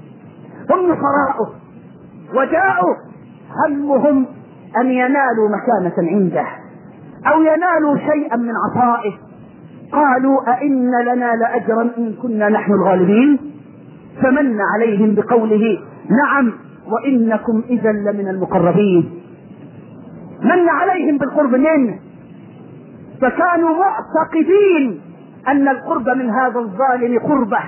هم نصراؤه وجاءوا همهم أن ينالوا مكانة عنده أو ينالوا شيئا من عطائه. قالوا: أئن لنا لأجرا إن كنا نحن الغالبين؟ فمن عليهم بقوله: نعم وإنكم إذا لمن المقربين. من عليهم بالقرب منه، فكانوا معتقدين أن القرب من هذا الظالم قربه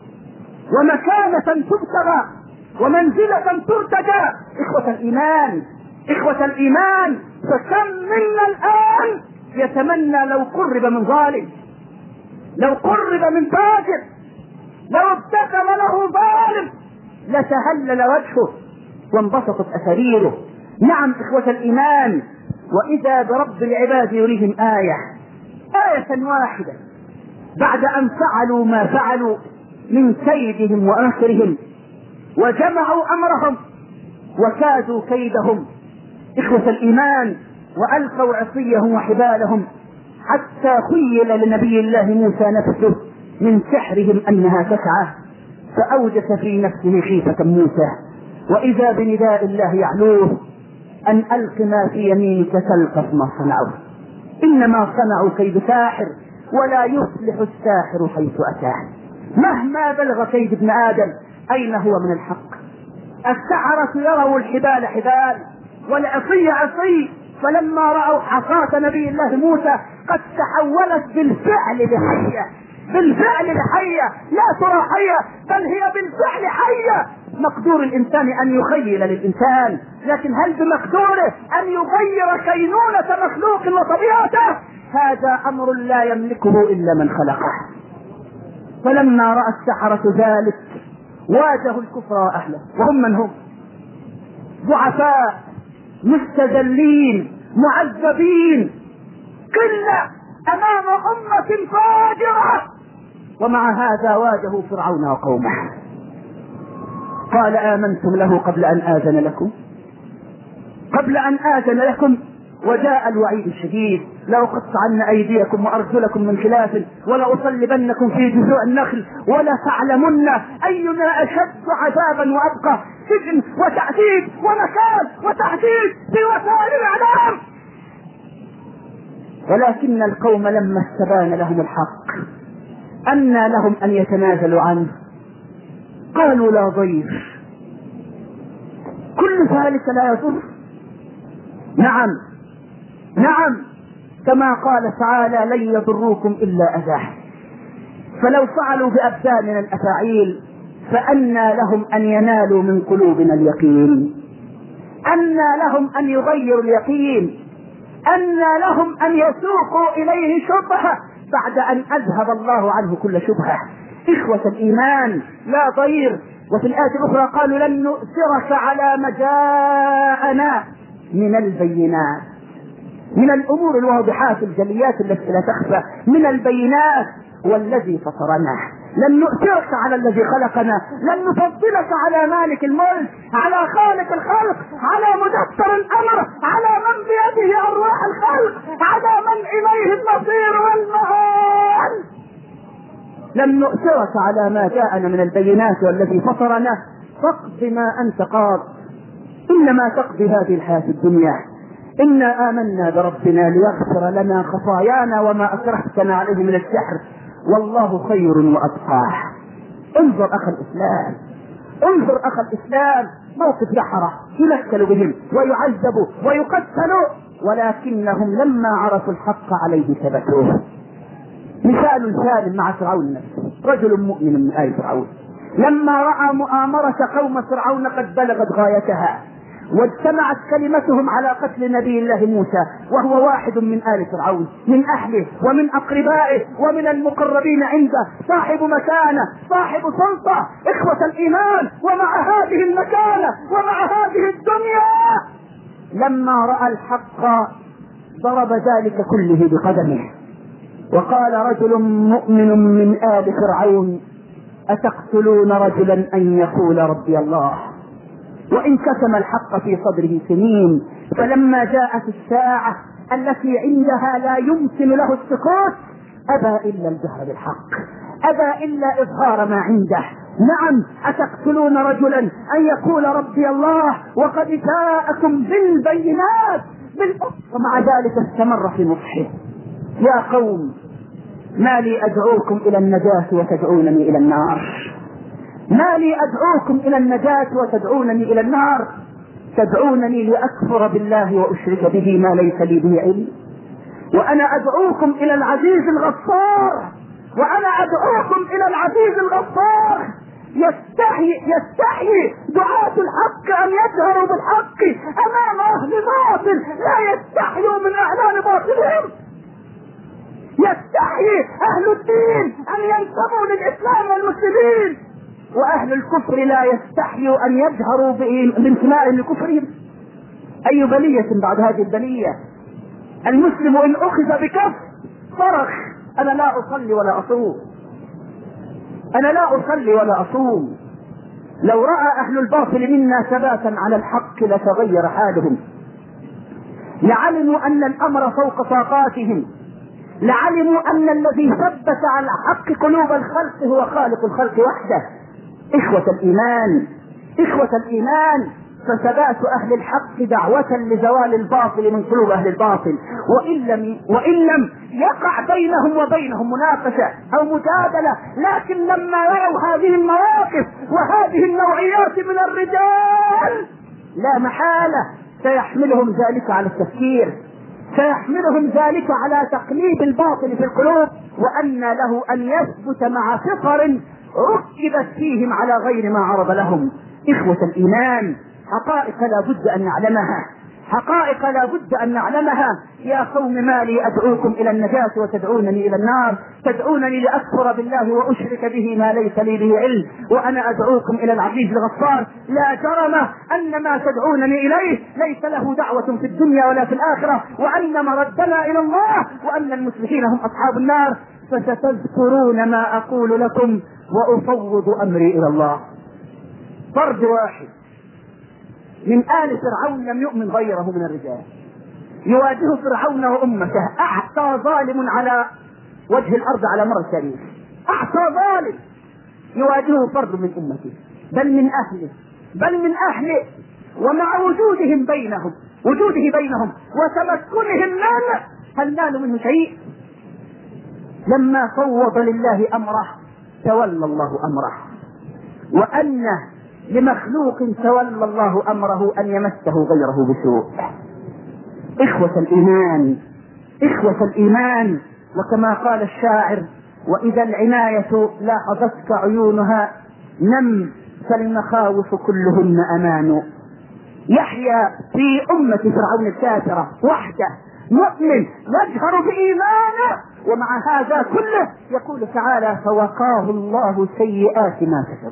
ومكانة تبتغى ومنزلة ترتجى. إخوة الإيمان، إخوة الإيمان، فكم منا الآن يتمنى لو قرب من ظالم، لو قرب من فاجر، لو ابتسم له ظالم لتهلل وجهه وانبسطت أساريره. نعم إخوة الإيمان، وإذا برب العباد يريهم آية آية واحدة بعد أن فعلوا ما فعلوا من كيدهم وآخرهم وجمعوا أمرهم وكادوا كيدهم. إخوة الإيمان، وألقوا عصيهم وحبالهم حتى خيل لنبي الله موسى نفسه من سحرهم أنها تسعى، فأوجس في نفسه خيفة موسى، وإذا بنداء الله يعلوه أن ألق ما في يمينك تلقف ما صنعوا، إنما صنعوا كيد ساحر ولا يفلح الساحر حيث أتاه. مهما بلغ كيد ابن آدم أين هو من الحق؟ السحرة يروا الحبال حبال والعصي عصي، فلما رأوا حصاة نبي الله موسى قد تحولت بالفعل لحية، بالفعل لحية، لا ترى حية بل هي بالفعل حية. مقدور الإنسان أن يخيل للإنسان، لكن هل بمقدوره أن يغير كينونة مخلوق وطبيعته؟ هذا أمر لا يملكه إلا من خلقه. فلما رأى السحرة ذلك واجهوا الكفر وأهله، وهم من هم؟ ضعفاء مستذلين معذبين قلة أمام أمة فاجرة، ومع هذا واجهوا فرعون وقومه. قال آمنتم له قبل أن آذن لكم، قبل أن آذن لكم وجاء الوعيد الشديد: لأقطعن أيديكم وأرجلكم من خلاف ولأصلبنكم في جذوع النخل ولتعلمن أينا أشد عذابا وأبقى. سجن وتعذيب ونكال وتعذيب في وسائل الإعلام. ولكن القوم لما استبان لهم الحق أنى لهم أن يتنازلوا عنه، قالوا لا ضير، كل ذلك لا يضر. نعم نعم، كما قال تعالى: لن يضروكم إلا أذى. فلو فعلوا بأبداننا الأفاعيل فأنى لهم أن ينالوا من قلوبنا اليقين، أنى لهم أن يغيروا اليقين، أنى لهم أن يسوقوا إليه شبهة بعد أن أذهب الله عنه كل شبهة. إخوة الإيمان، لا ضير. وفي الآية الأخرى قالوا: لن نؤثرك على ما جاءنا من البينات، من الأمور الواضحات الجليات التي لا تخفى، من البينات. والذي فطرنا لن نؤثرك على الذي خلقنا، لن نفضلك على مالك الملك، على خالق الخلق، على مدبر الأمر، على من بيده أرواح الخلق، على من إليه المصير والمآل. لن نؤثرك على ما جاءنا من البينات والذي فطرنا، فاقض ما أنت قاض، إنما تقضي هذه الحياة الدنيا. إنا آمنا بربنا ليغفر لنا خطايانا وما أكرهتنا عليه من السحر والله خير وأبقى. انظر أخ الإسلام، انظر أخ الإسلام، موقف سحرة يمثل بهم ويعذبوا ويقتلوا، ولكنهم لما عرفوا الحق عليه ثبتوه. مثال ثاني مع فرعون نفسه، رجل مؤمن من آل فرعون لما رأى مؤامرة قوم فرعون قد بلغت غايتها واجتمعت كلمتهم على قتل نبي الله موسى، وهو واحد من آل فرعون، من أهله ومن أقربائه ومن المقربين عنده، صاحب مكانة، صاحب سلطة. إخوة الإيمان، ومع هذه المكانة ومع هذه الدنيا لما رأى الحق ضرب ذلك كله بقدمه وقال: رجل مؤمن من آل فرعون أتقتلون رجلا أن يقول ربي الله؟ وإن كتم الحق في صدره سنين، فلما جاءت الساعة التي عندها لا يمكن له السكوت أبى إلا الجهر بالحق، أبى إلا إظهار ما عنده. نعم، أتقتلون رجلا أن يقول ربي الله وقد جاءكم بالبينات بالأمر، ومع ذلك استمر في نصحه: يا قوم ما لي أدعوكم إلى النجاة وتدعونني إلى النار، ما لي أدعوكم إلى النجاة وتدعونني إلى النار، تدعونني لأكفر بالله وأشرك به ما ليس لي به علم، وأنا أدعوكم إلى العزيز الغفار، وأنا أدعوكم إلى العزيز الغفار. يستحي يستحي دعاة الحق أن يجهروا بالحق أمام أهل باطل لا يستحيوا من أعلان باطلهم. يستحي أهل الدين أن ينتموا للإسلام والمسلمين، وأهل الكفر لا يستحيوا أن يجهروا بانتمائهم لكفرهم. أي بلية بعد هذه البلية! المسلم إن أخذ بكف صرخ: أنا لا أصلي ولا أصوم، أنا لا أصلي ولا أصوم. لو رأى أهل الباطل منا ثباتا على الحق لتغير حالهم، لعلموا أن الأمر فوق طاقاتهم، لعلموا أن الذي ثبت على حق قلوب الخلق هو خالق الخلق وحده. إخوة الإيمان، إخوة الإيمان، فثبات أهل الحق دعوة لزوال الباطل من قلوب أهل الباطل، وإن لم, وإن لم يقع بينهم وبينهم مناقشة أو مجادلة، لكن لما يروا هذه المواقف وهذه النوعيات من الرجال لا محالة سيحملهم ذلك على التفكير، سيحملهم ذلك على تقليب الباطل في القلوب، وأن له أن يثبت مع فطر ركبت فيهم على غير ما عرض لهم. إخوة الإيمان، حقائق لا بد أن نعلمها، حقائق لا بد أن نعلمها. يا قوم ما لي أدعوكم إلى النجاة وتدعونني إلى النار، تدعونني لأكفر بالله وأشرك به ما ليس لي به علم، وأنا أدعوكم إلى العزيز الغفار. لا جرم أن ما تدعونني إليه ليس له دعوة في الدنيا ولا في الآخرة، وأن مردنا إلى الله، وأن المسلمين هم أصحاب النار. فستذكرون ما أقول لكم وأفوض أمري إلى الله. فرد واحد من آل فرعون لم يؤمن غيره من الرجال، يواجه فرعون وأمته أعتى ظالم على وجه الأرض على مر التاريخ، أعتى ظالم يواجهه فرد من أمته، بل من أهله، بل من أهله، ومع وجودهم بينهم وجوده بينهم وتمكنهم منه، هل نالوا منه شيء؟ لما فوض لله أمره تولى الله أمره، وأن لمخلوق تولى الله أمره أن يمسه غيره بسوء. إخوة الإيمان، إخوة الإيمان، وكما قال الشاعر: وإذا العناية لاحظتك عيونها نم فالمخاوف كلهن أمان. يحيى في أمة فرعون الكافرة وحده مؤمن يجهر بإيمانه، ومع هذا كله يقول تعالى: فوقاه الله سيئات ما كسب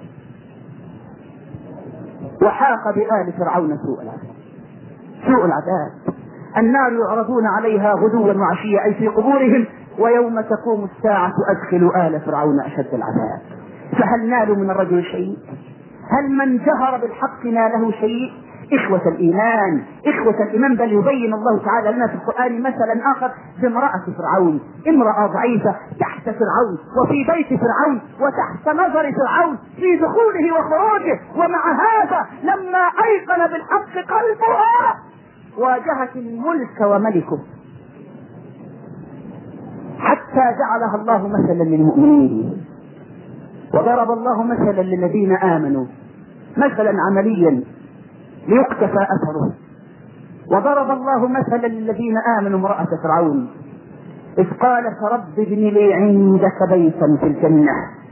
وحاق بآل فرعون سوء العذاب. سوء العذاب، النار يعرضون عليها غدوا وعشيا أي في قبورهم، ويوم تقوم الساعة أدخلوا آل فرعون أشد العذاب. فهل نالوا من الرجل شيء؟ هل من جهر بالحق ناله شيء؟ إخوة الإيمان، إخوة الإيمان، بل يبين الله تعالى لنا في القرآن مثلا آخر بامرأة فرعون، امرأة ضعيفة تحت فرعون وفي بيت فرعون وتحت نظر فرعون في دخوله وخروجه، ومع هذا لما أيقن بالحق قلبها واجهت الملك وملكه حتى جعلها الله مثلا للمؤمنين. وضرب الله مثلا للذين آمنوا مثلا عمليا ليقتفى أثره. وضرب الله مثلا للذين آمنوا امرأة فرعون إذ قالت: رب ابن لي عندك بيتا في الجنة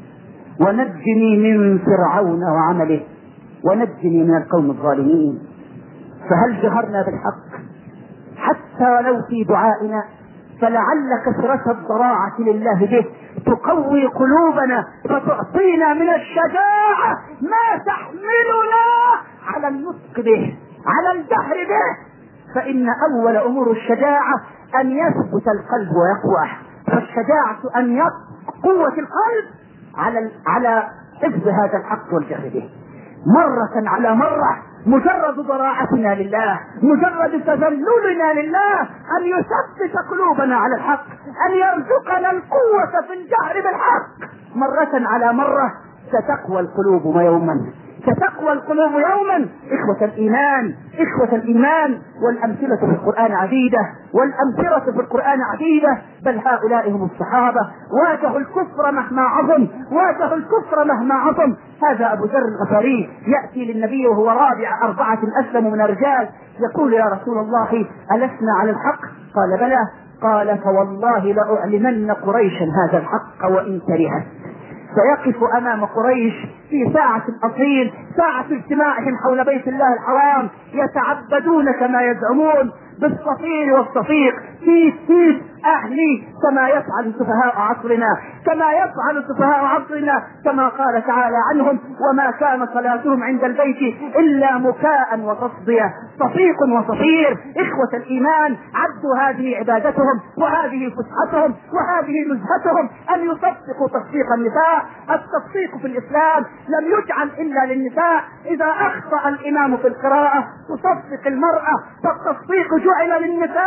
ونجني من فرعون وعمله ونجني من القوم الظالمين. فهل جهرنا بالحق حتى لو في دعائنا؟ فلعل كثرة الضراعة لله به تقوي قلوبنا فتعطينا من الشجاعة ما تحملنا على النطق به، على الجهر به. فإن أول أمور الشجاعة أن يثبت القلب ويقوى، فالشجاعة أن يقوى قوة القلب على على حفظ هذا الحق والجهر به مرة على مرة. مجرد ضراعتنا لله، مجرد تذللنا لله، أن يثبت قلوبنا على الحق، أن يرزقنا القوة في الجهر بالحق مرة على مرة، ستقوى القلوب يوما، ستقوى القلوب يوما. إخوة الإيمان، إخوة الإيمان، والأمثلة في القرآن عديدة، والأمثلة في القرآن عديدة، بل هؤلاء هم الصحابة واجهوا الكفر مهما عظم، واجهوا الكفر مهما عظم. هذا أبو ذر الغفاري يأتي للنبي وهو رابع أربعة أسلموا من الرجال، يقول: يا رسول الله ألسنا على الحق؟ قال: بلى. قال: فوالله لأعلمن قريشا هذا الحق وإن كرهت. سيقف أمام قريش في ساعة الأصيل، ساعة اجتماعهم حول بيت الله الحرام، يتعبدون كما يزعمون بالصفير والصفيق، كيف كيف أهلي، كما يفعل سفهاء عصرنا، كما يفعل سفهاء عصرنا، كما قال تعالى عنهم: وما كان صلاتهم عند البيت إلا مكاء وتصدية، صفيق وصفير. إخوة الإيمان، عدوا هذه عبادتهم وهذه فسحتهم وهذه نزهتهم، أن يصفقوا تصفيق النساء. التصفيق في الإسلام لم يجعل إلا للنساء. إذا أخطأ الإمام في القراءة تصفق المرأة، فالتصفيق جعل للنساء.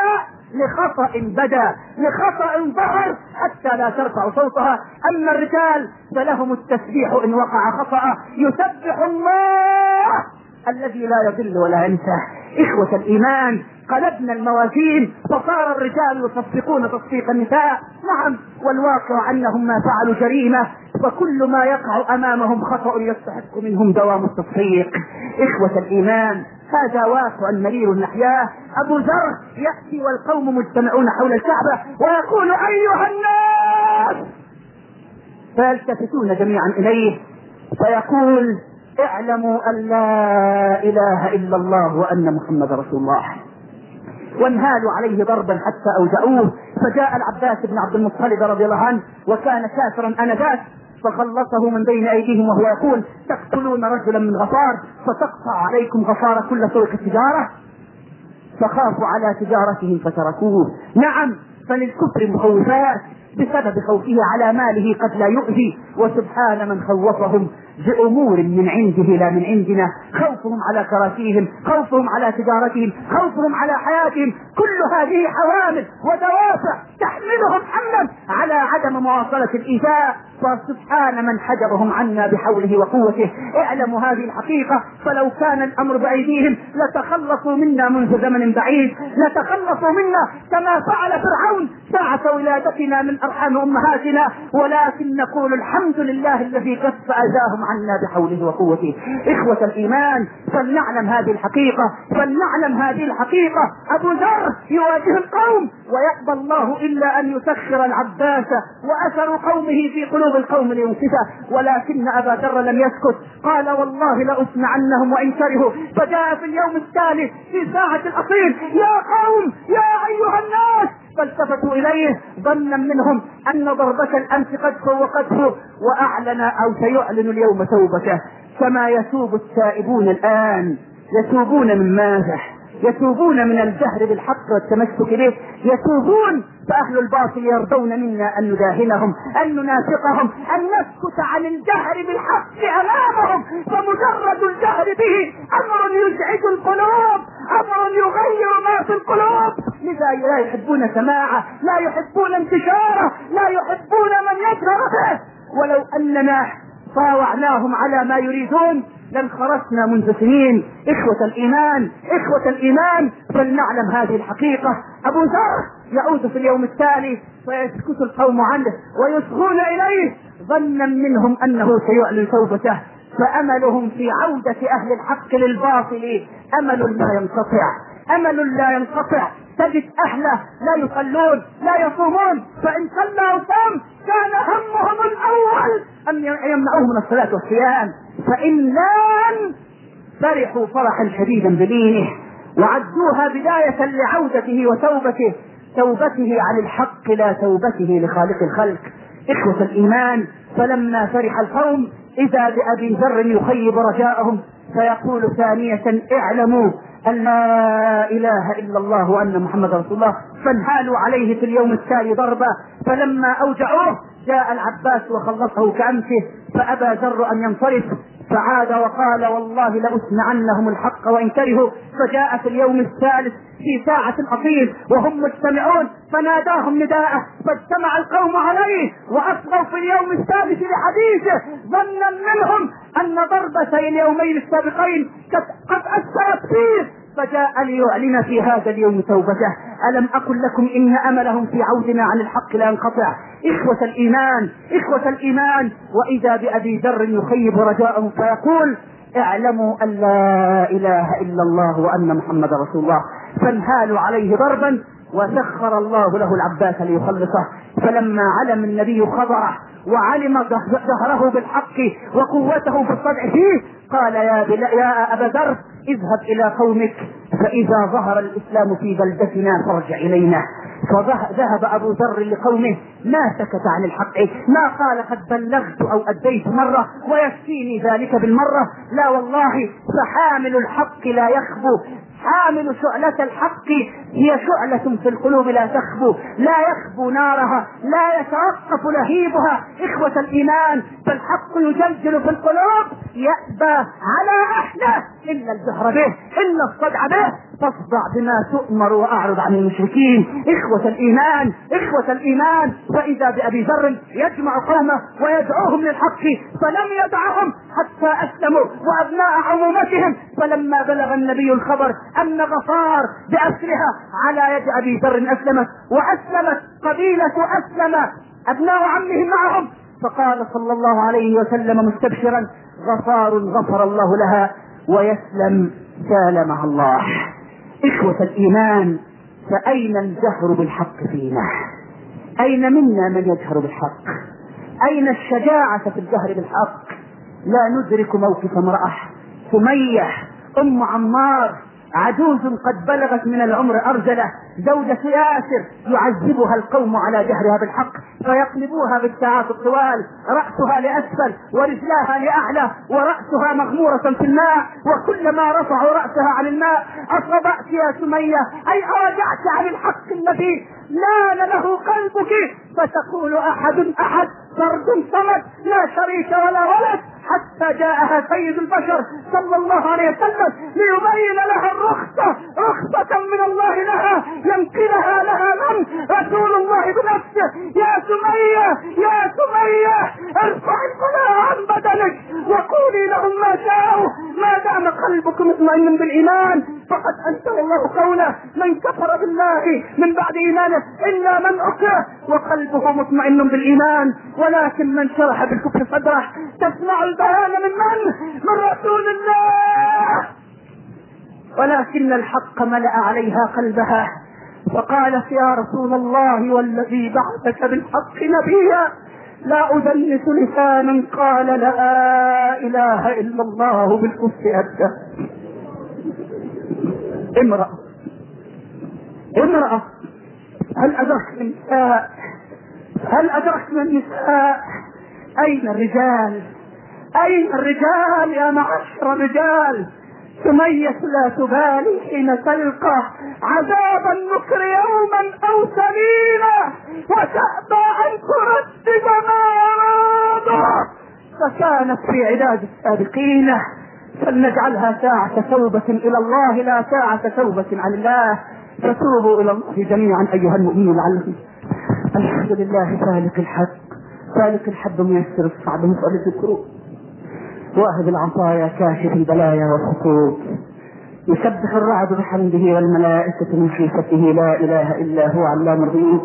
لخطأ بدا لخطأ ظهر حتى لا ترفع صوتها. أما الرجال فلهم التسبيح إن وقع خطأ، يسبح الله الذي لا يضل ولا ينسى. إخوة الإيمان، قلبنا الموازين فصار الرجال يصفقون تصفيق النساء. نعم، والواقع أنهم ما فعلوا جريمة، فكل ما يقع أمامهم خطأ يستحق منهم دوام التصفيق. إخوة الإيمان، هذا واقع مرير نحياه. أبو ذر يأتي والقوم مجتمعون حول الكعبة ويقول أيها الناس، فيلتفتون جميعا إليه فيقول اعلموا أن لا إله إلا الله وأن محمد رسول الله. وانهالوا عليه ضربا حتى أوجعوه، فجاء العباس بن عبد المطلب رضي الله عنه وكان كافرا آنذاك فخلصه من بين أيديهم وهو يقول تقتلون رجلا من غفار فتقطع عليكم غفار كل سوق التجارة، فخافوا على تجارتهم فتركوه. نعم، فللكفر مخوفات بسبب خوفه على ماله قد لا يؤذي، وسبحان من خوفهم بأمور من عنده لا من عندنا. خوفهم على كراسيهم، خوفهم على تجارتهم، خوفهم على حياتهم، كل هذه حوامل ودوافع تحملهم حملا على عدم مواصلة الإيذاء. فسبحان من حجبهم عنا بحوله وقوته. اعلموا هذه الحقيقة، فلو كان الأمر بأيديهم لتخلصوا منا منذ زمن بعيد، لتخلصوا منا كما فعل فرعون ساعة ولادتنا من أرحام أمهاتنا، ولكن نقول الحمد لله الذي كف أذاهم عنا بحوله وقوته. إخوة الإيمان، فلنعلم هذه الحقيقة، فلنعلم هذه الحقيقة. أبو ذر يواجه القوم ويقبل الله إلا أن يسخر العباس وأثر قومه في قلوب القوم لينسفه، ولكن أبا ذر لم يسكت، قال والله لأسمعنهم وإن كرهوا. فجاء في اليوم التالي في ساعة الأصيل يا قوم يا أيها الناس، فالتفتوا إليه ظنا منهم أن ضربة الأمس قد فوقته وأعلن أو سيعلن اليوم توبته. كما يتوب التائبون الآن، يتوبون من ماذا؟ يتوبون من الجهر بالحق والتمسك به، يتوبون. فأهل الباطل يرضون منا أن نداهنهم، أن ننافقهم، أن نسكت عن الجهر بالحق أمامهم، فمجرد الجهر به أمر يزعج القلوب، أمر يغير ما في القلوب. لذا لا يحبون سماعه، لا يحبون انتشاره، لا يحبون من يجهر به. ولو أننا طاوعناهم على ما يريدون لانخرسنا منذ سنين. إخوة الإيمان، إخوة الإيمان، فلنعلم هذه الحقيقة. أبو ذر يعود في اليوم التالي فيسكت القوم عنه ويصغون إليه ظنا منهم أنه سيعلن توبته. فأملهم في عودة أهل الحق للباطل أمل لا ينقطع، أمل لا ينقطع. تجد أهله لا يصلون لا يصومون، فإن صلى وصام كان همهم الأول أن يمنعوه من الصلاة والصيام، فإن لم فرحوا فرحا شديدا بدينه وعدوها بداية لعودته وتوبته، توبته عن الحق لا توبته لخالق الخلق. إخوة الإيمان، فلما فرح القوم إذا بأبي ذر يخيب رجاءهم فيقول ثانية اعلموا أن لا إله إلا الله وأن محمد رسول الله. فانهالوا عليه في اليوم التالي ضربة، فلما أوجعوه جاء العباس وخلصه كأمسه، فأبى ذر أن ينصرف فعاد وقال والله لأسمعنهم الحق وإن كرهوا. فجاء في اليوم الثالث في ساعة الأصيل وهم مجتمعون فناداهم نداءه، فاجتمع القوم عليه وأصغوا في اليوم الثالث لحديثه ظنا منهم أن ضربتي اليومين السابقين قد أثرت فيه، فجاء ليعلن في هذا اليوم توبته. ألم أقل لكم إن أملهم في عودنا عن الحق لا ينقطع. إخوة الإيمان، إخوة الإيمان، وإذا بأبي ذر يخيب رجاءهم فيقول اعلموا أن لا إله إلا الله وأن محمد رسول الله. فانهالوا عليه ضربا وسخر الله له العباس ليخلصه. فلما علم النبي خبره وعلم ظهره بالحق وقوته في الصدع فيه قال يا, يا أبا ذر اذهب إلى قومك فإذا ظهر الإسلام في بلدتنا فارجع إلينا. فذهب أبو ذر لقومه ما سكت عن الحق، ما قال قد بلغت أو أديت مرة ويكفيني ذلك بالمرة، لا والله، فحامل الحق لا يخبو، حامل شعلة الحق هي شعلة في القلوب لا تخبو، لا يخبو نارها، لا يتوقف لهيبها. إخوة الإيمان، فالحق يجلجل في القلوب يأبى على أهله إلا الجهر به، إلا إن الصدع به فاصدع بما تؤمر وأعرض عن المشركين. إخوة الإيمان إخوة الإيمان فإذا بأبي ذر يجمع قومه ويدعوهم للحق فلم يدعهم حتى أسلموا وأبناء عمومتهم. فلما بلغ النبي الخبر أن غفار بأسرها على يد أبي ذر أسلمت، وأسلمت قبيلة أسلم أبناء عمهم معهم، فقال صلى الله عليه وسلم مستبشرا: غفار غفر الله لها ويسلم سال مع الله. إخوة الإيمان فأين الجهر بالحق فينا؟ أين منا من يجهر بالحق؟ أين الشجاعة في الجهر بالحق؟ لا ندرك موقف امرأة سمية أم عمار عجوز قد بلغت من العمر أرجلة، زوجة ياسر، يعذبها القوم على جهرها بالحق فيقلبوها بالساعات الطوال، رأسها لأسفل ورجلاها لأعلى ورأسها مغمورة في الماء، وكلما رفعوا رأسها عن الماء: أصبأت يا سمية، أي أرجعت عن الحق الذي لان له قلبك، فتقول أحد أحد فرد صمد لا شريك ولا ولد، حتى جاءها سيد البشر صلى الله عليه وسلم ليبين لها الرخصة، رخصة من الله لها ينقلها لها من رسول الله بنفسه: يا سمية يا سمية ارفع القلاع عن بدنك وقولي لهم ما شاءوا ما دام قلبك مطمئن بالإيمان، فقد أنزل الله قوله: من كفر بالله من بعد إيمانه إلا من أكره وقلبه مطمئن بالإيمان. ولكن من شرح بالكفر صدره تسمع البيان من من؟ من رسول الله. ولكن الحق ملأ عليها قلبها فقالت: يا رسول الله والذي بعثك بالحق نبيا لا أدنس لسانا قال لا إله إلا الله بالكفر أبدا. امرأة امرأة هل أدركت النساء؟ هل أدركت النساء؟ أين الرجال؟ أين الرجال يا معشر الرجال؟ سمية لا تبالي حين تلقى عذاب النكر يوما أو سنينا وتأبى أن تردد ما أراده، فكانت في عداد السابقين. فلنجعلها ساعة توبة إلى الله لا ساعة توبة عن الله، فتوبوا إلى الله جميعا أيها المؤمنون لعلكم. الحمد لله فالق الحق فالق الحب ميسر الصعب مفرج الكروب واهب العطايا كاشف البلايا والخطوب، يسبح الرعد بحمده والملائكة من خيفته، لا إله إلا هو علام الغيوب.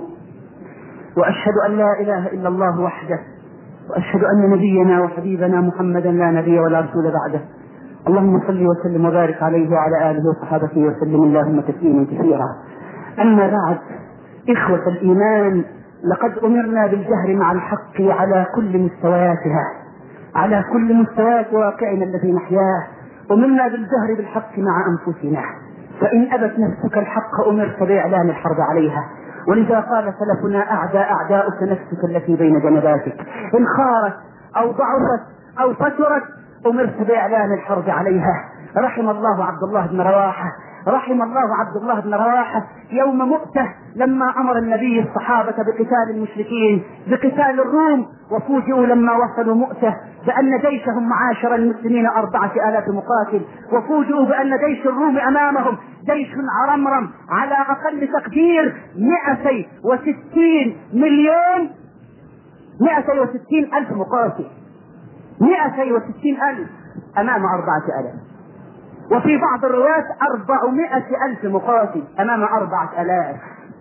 وأشهد أن لا إله إلا الله وحده، وأشهد أن نبينا وحبيبنا محمدا لا نبي ولا رسول بعده. اللهم صل وسلم وبارك عليه وعلى آله وصحابته وسلم اللهم تسليما كثيرا. أما بعد، إخوة الإيمان، لقد أمرنا بالجهر مع الحق على كل مستوياتها، على كل مستويات واقعنا الذي نحياه. أمرنا بالجهر بالحق مع أنفسنا، فإن أبت نفسك الحق أمرت بإعلان الحرب عليها. ولذا قال سلفنا: أعداء أعداؤك نفسك التي بين جنباتك، إن خارت أو ضعفت أو فترت أمرت بإعلان الحرب عليها. رحم الله عبد الله بن رواحة رحم الله عبد الله بن رواحة يوم مؤتة لما أمر النبي الصحابة بقتال المشركين بقتال الروم، وفوجئوا لما وصلوا مؤتة بأن جيشهم معاشر المسلمين أربعة آلاف مقاتل، وفوجئوا بأن جيش الروم أمامهم جيش عرمرم على أقل تقدير مئتي وستين مليون مئتي وستين ألف مقاتل، مئتي وستين ألف أمام أربعة آلاف، وفي بعض الروايات أربعمائة ألف مقاتل أمام أربعة آلاف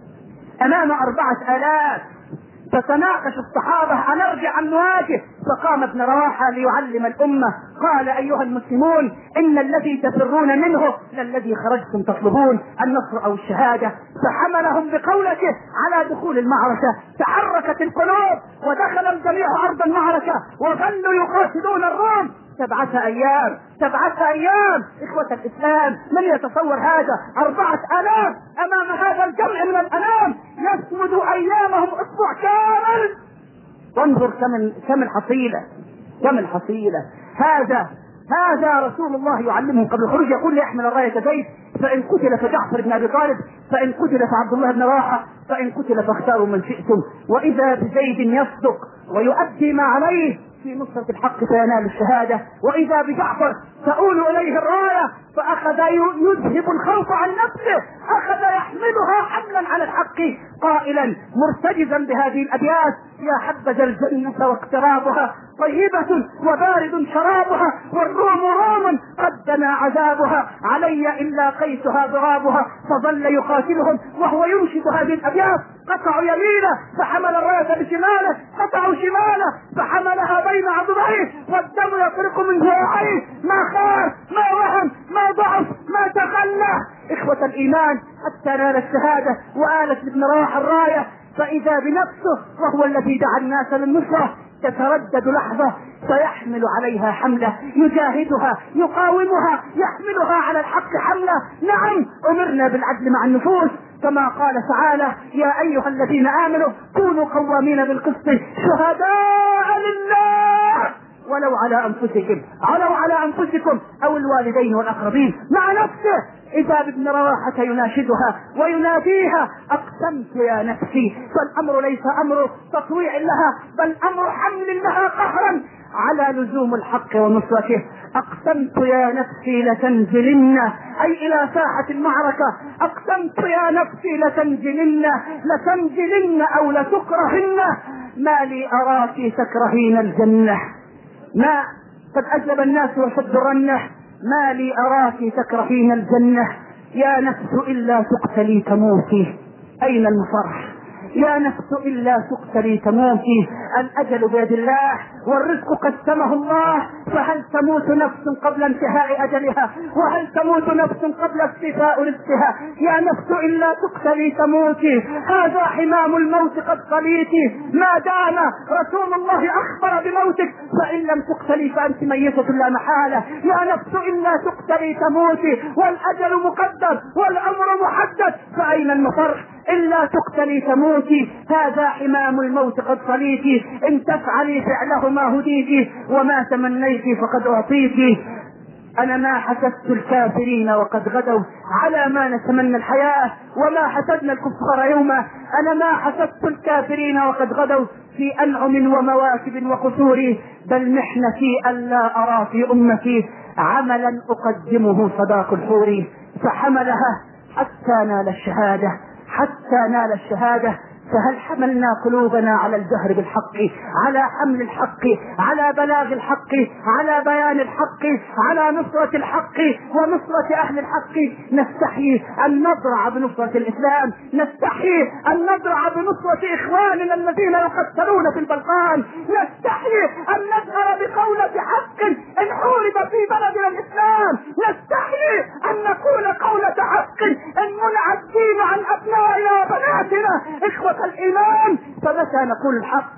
أمام أربعة آلاف. فتناقش الصحابة أن نرجع أن نواجه، فقام ابن رواحة ليعلم الأمة قال: أيها المسلمون، إن الذي تفرون منه للذي خرجتم تطلبون النصر أو الشهادة. فحملهم بقولته على دخول المعركة، تحركت القلوب ودخل الجميع أرض المعركة وظلوا يقاتلون الروم سبعة أيام سبعة أيام. إخوة الإسلام، من يتصور هذا؟ أربعة آلاف أمام هذا الجمع من الأنام يسمد أيامهم أسبوع كامل. وانظر كم كم الحصيلة كم الحصيلة. هذا هذا رسول الله يعلمهم قبل الخروج، يقول: ليحمل الراية زيد، فإن قتل فجعفر بن أبي طالب، فإن قتل فعبد الله بن رواحة، فإن قتل فاختاروا من شئتم. وإذا بزيد يصدق ويؤدي ما عليه في نصرة الحق فينال الشهادة. وإذا بجعفر تؤول إليه الراية فأخذ يذهب الخوف عن نفسه، أخذ يحملها حملا على الحق قائلا مرتجزا بهذه الأبيات: يا حبذا الجنة واقترابها طيبة وبارد شرابها، والروم روم قد دنا عذابها، علي إلا قيسها ضرابها. فظل يقاتلهم وهو ينشد هذه الأبيات: قطعوا يمينه فحمل الراية بشماله، قطعوا شماله فحملها بين عضديه، والدم يطرق من ذراعيه، ما خاف ما وهم ما ضعف ما تخلى. إخوة الإيمان، حتى نال الشهادة وآلت لابن رواحة الراية، فإذا بنفسه وهو الذي دعا الناس للنصرة تتردد لحظة فيحمل عليها حملة، يجاهدها يقاومها يحملها على الحق حملة. نعم، أمرنا بالعدل مع النفوس كما قال تعالى: يا أيها الذين آمنوا كونوا قوامين بالقسط شهداء لله ولو على أنفسكم ولو على أنفسكم أو الوالدين والأقربين. مع نفسه إذا بابن رواحة يناشدها ويناديها: أقسمت يا نفسي. فالأمر ليس أمر تطويع لها، بل أمر حمل لها قهرا على لزوم الحق ونصرته. أقسمت يا نفسي لتنزلن، أي إلى ساحة المعركة. أقسمت يا نفسي لتنزلن لتنزلن أو لتكرهن، ما لي أراك تكرهين الجنة. ما قد أجلب الناس وشد الرنة، ما لي أراك تكرهين الجنة. يا نفس إلا تقتلي تموتي. أين المفر؟ يا نفس إلا تقتلي تموتي. الأجل بيد الله والرزق قسمه الله، فهل تموت نفس قبل انتهاء أجلها؟ وهل تموت نفس قبل استيفاء رزقها؟ يا نفس إلا تقتلي تموتي. هذا حمام الموت قد صليتي، ما دام رسول الله أخبر بموتك، فإن لم تقتلي فأنت ميتة لا محالة. يا نفس إلا تقتلي تموتي، والأجل مقدر والأمر محدد، فأين المفر؟ إلا تقتلي تموتي. هذا حمام الموت قد صليتي، إن تفعلي فعله ما هديتي، وما تمنيتي فقد أعطيتي. أنا ما حسدت الكافرين وقد غدوا على ما نتمنى الحياة، وما حسدنا الكفار يوما. أنا ما حسدت الكافرين وقد غدوا في أنعم ومواكب وقصور، بل محنتي ألا أرى في أمتي عملا أقدمه صداق الحور. فحملها حتى نال الشهادة، حتى نال الشهادة. فهل حملنا قلوبنا على الجهر بالحق، على حمل الحق، على بلاغ الحق، على بيان الحق، على نصرة الحق ونصرة أهل الحق؟ نستحي أن نضرع بنصرة الإسلام، نستحي أن نضرع بنصرة إخواننا الذين يقتلون في البلقان، نستحي أن نجهر بقولة حق إن حورب في بلدنا الإسلام، نستحي أن نقول قولة حق إن منع الدين عن أبنائنا وبناتنا. إخوة الإيمان، فمتى نقول الحق؟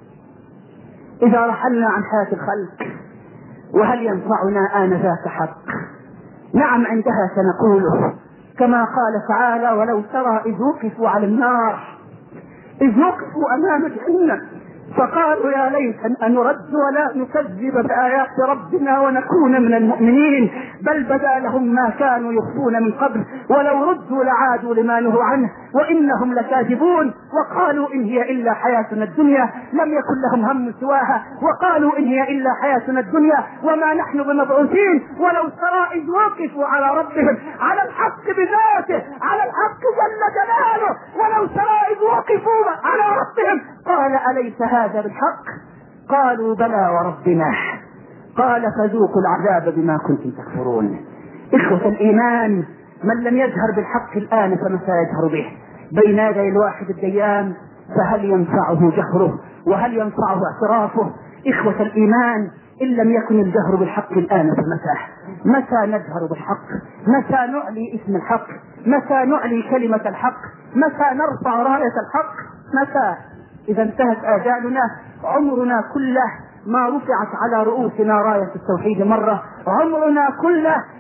إذا رحلنا عن حياة الخلق. وهل ينفعنا آنذاك حق؟ نعم، عندها سنقوله كما قال تعالى: ولو ترى إذ وقفوا على النار، إذ وقفوا أمام جهنم فقالوا يا ليتنا نرد ولا نكذب بآيات ربنا ونكون من المؤمنين، بل بدا لهم ما كانوا يخفون من قبل، ولو ردوا لعادوا لما نهوا عنه وإنهم لكاذبون. وقالوا إن هي إلا حياتنا الدنيا، لم يكن لهم هم سواها. وقالوا إن هي إلا حياتنا الدنيا وما نحن بمبعوثين. ولو ترى إذ وقفوا على ربهم، على الحق بذاته، على الحق جل جلاله، ولو ترى إذ وقفوا على ربهم قال أليس هذا بالحق؟ قالوا بلى وربنا. قال فذوقوا العذاب بما كنتم تكفرون. إخوة الإيمان، من لم يجهر بالحق الآن فمتى يجهر به؟ بين يدي الواحد الديان، فهل ينفعه جهره وهل ينفعه اعترافه؟ إخوة الإيمان، إن لم يكن الجهر بالحق الآن فمتى؟ متى نجهر بالحق؟ متى نعلي اسم الحق؟ متى نعلي كلمة الحق؟ متى نرفع راية الحق؟ متى؟ إذا انتهت آجالنا، عمرنا كله ما رفعت على رؤوسنا راية التوحيد مرة، عمرنا كله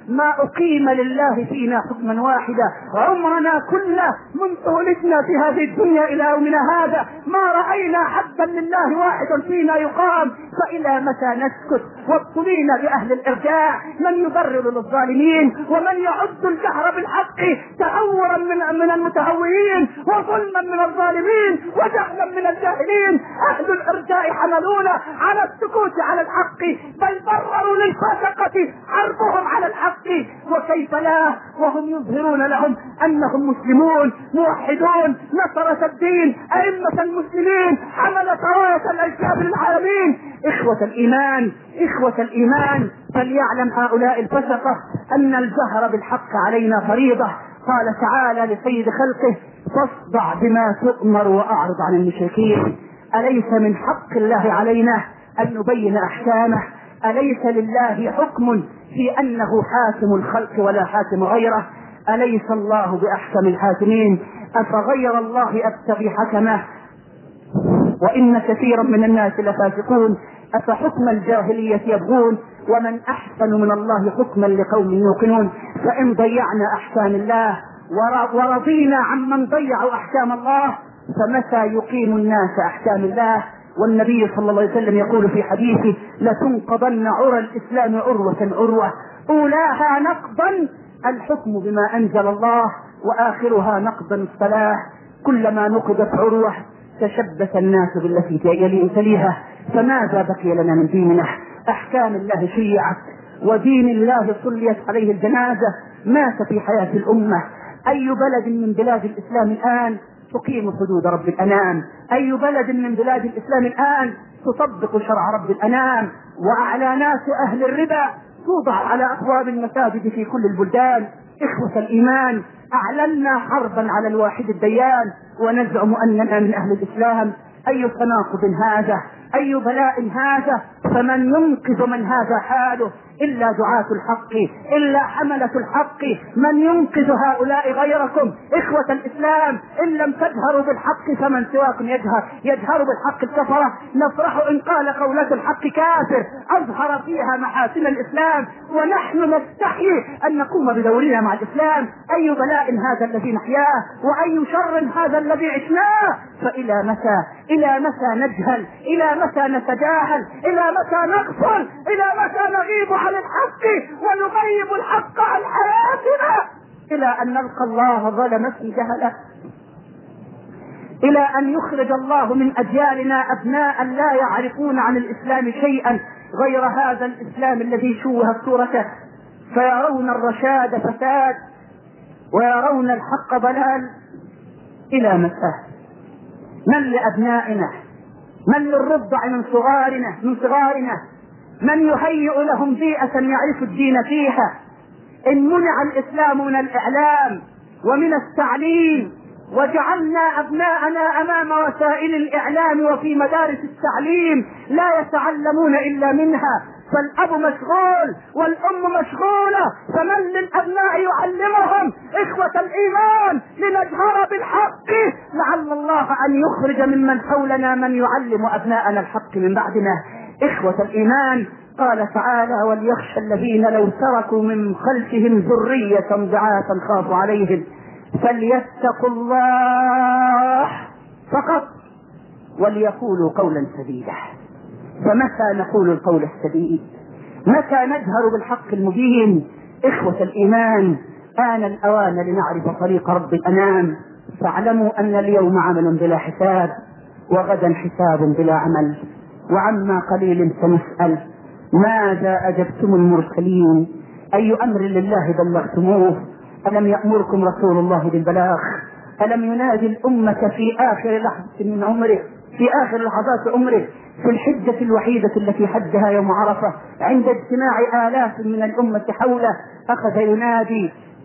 ما أقيم لله فينا حكما واحدا. عمرنا كله منذ ولدنا في هذه الدنيا إلى يومنا هذا ما رأينا حبا لله واحدا فينا يقام، فإلى متى نسكت؟ وابتلينا بأهل الإرجاع، من يبرر للظالمين ومن يعد الجهر بالحق تهورا من من المتهورين وظلما من الظالمين وجهلا من الجاهلين. أهل الإرجاع حملونا على السكوت على الحق، بل برروا للفاسقة حربهم على الحق، وكيف لا وهم يظهرون لهم أنهم مسلمون موحدون نصرة الدين أئمة المسلمين حمل راية الأجساد للعالمين. إخوة الإيمان إخوة الإيمان فليعلم هؤلاء الفسقة أن الجهر بالحق علينا فريضة. قال تعالى لسيد خلقه: فاصدع بما تؤمر وأعرض عن المشركين. أليس من حق الله علينا أن نبين أحكامه؟ أليس لله حكم في أنه حاكم الخلق ولا حاكم غيره؟ أليس الله بأحكم الحاكمين؟ أفغير الله أبتغي حكمه وإن كثيرا من الناس لفاسقون. أفحكم الجاهلية يبغون ومن أحسن من الله حكما لقوم يوقنون. فإن ضيعنا أحكام الله ورضينا عمن ضيعوا أحكام الله فمتى يقيم الناس أحكام الله؟ والنبي صلى الله عليه وسلم يقول في حديثه: لتنقضن عرى الإسلام عروة عروة، أولاها نقضا الحكم بما أنزل الله، وآخرها نقضا الصلاة. كلما نقضت عروة تشبث الناس بالتي يليها، فماذا بقي لنا من ديننا؟ أحكام الله شيعت ودين الله صليت عليه الجنازة، مات في حياة الأمة. أي بلد من بلاد الإسلام الآن تقيم حدود رب الأنام؟ أي بلد من بلاد الإسلام الآن تطبق شرع رب الأنام؟ وأعلانات أهل الربا توضع على أبواب المساجد في كل البلدان. إخوة الإيمان، أعلنا حربا على الواحد الديان ونزعم أننا من أهل الإسلام. أي تناقض هذا؟ أي بلاء هذا؟ فمن ينقذ من هذا حاله إلا دعاة الحق، إلا حملة الحق. من ينقذ هؤلاء غيركم؟ إخوة الإسلام، إن لم تجهروا بالحق فمن سواكم يجهر يجهر بالحق الكفرة. نفرح إن قال قولة الحق كافر أظهر فيها محاسن الإسلام، ونحن نستحي أن نقوم بدورنا مع الإسلام. أي بلاء هذا الذي نحياه، وأي شر هذا الذي عشناه. فإلى متى إلى متى نجهل؟ إلى متى نتجاهل؟ إلى متى نغفل؟ إلى متى نغيب عن الحق ونغيب الحق عن حياتنا؟ إلى أن نلقى الله ظلمة جهلة، إلى أن يخرج الله من أجيالنا أبناء لا يعرفون عن الإسلام شيئا غير هذا الإسلام الذي شوهت صورته، فيرون الرشاد فساد ويرون الحق ضلال. إلى متى؟ من لأبنائنا؟ من للرضع من صغارنا من صغارنا من يهيئ لهم بيئة يعرف الدين فيها؟ إن منع الإسلام من الإعلام ومن التعليم وجعلنا أبناءنا أمام وسائل الإعلام وفي مدارس التعليم لا يتعلمون إلا منها، فالأب مشغول والأم مشغولة، فمن للأبناء يعلمهم؟ إخوة الإيمان، لنجهر بالحق لعل الله أن يخرج ممن حولنا من يعلم أبناءنا الحق من بعدنا. إخوة الإيمان، قال تعالى: وليخشى الذين لو تركوا من خلفهم ذرية ضعافا خافوا عليهم فليتقوا الله فقط وليقولوا قولا سديدا. فمتى نقول القول السديد؟ متى نجهر بالحق المبين؟ إخوة الإيمان، آن الأوان لنعرف طريق رب الأنام. فاعلموا أن اليوم عمل بلا حساب وغدا حساب بلا عمل، وعما قليل سنسأل. ماذا أجبتم المرسلين؟ أي أمر لله بلغتموه؟ ألم يأمركم رسول الله بالبلاغ؟ ألم ينادي الأمة في آخر لحظة من عمره، في آخر لحظات عمره، في الحجة الوحيدة التي حجها يوم عرفة عند اجتماع آلاف من الأمة حوله؟ أخذ ينادي: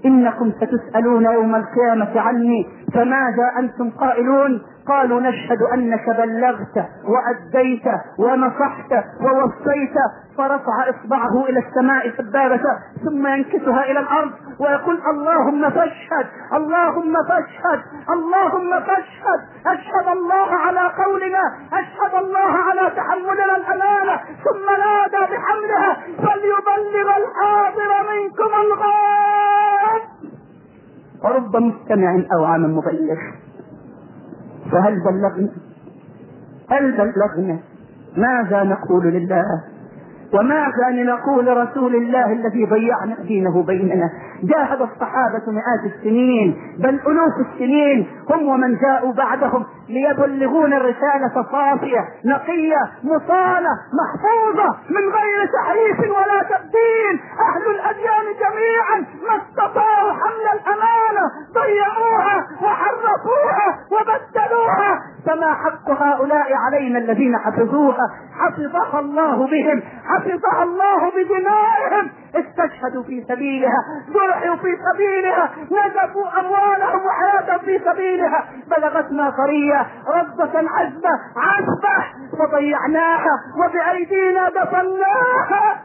إنكم ستسألون يوم القيامة عني فماذا أنتم قائلون؟ قالوا نشهد أنك بلغت وأديت ونصحت ووصيت. فرفع إصبعه إلى السماء سبابة ثم ينكسها إلى الأرض ويقول اللهم فاشهد اللهم فاشهد اللهم فاشهد. أشهد الله على قولنا، أشهد الله على تحملنا الأمانة. ثم نادى بحملها فليبلغ الحاضر منكم الغائب. ورب مستمع أو عام مبلغ. فهل بلغنا؟ هل بلغنا؟ ماذا نقول لله وماذا نقول لرسول الله الذي ضيعنا دينه بيننا؟ جاهد الصحابة مئات السنين بل ألوف السنين هم ومن جاءوا بعدهم ليبلغون الرسالة صافية نقية مصانة محفوظة من غير تحريف ولا تبديل. أهل الأديان جميعا ما استطاعوا حمل الأمانة، ضيعوها وحرفوها وبدلوها. فما حق هؤلاء علينا الذين حفظوها؟ حفظها الله بهم، حفظها الله بدمائهم. استشهدوا في سبيلها، ضرحوا في سبيلها، نزفوا أموالهم وحياتهم في سبيلها. بلغتنا قرية ربة عزبة عزبة فضيعناها وبأيدينا دفناها.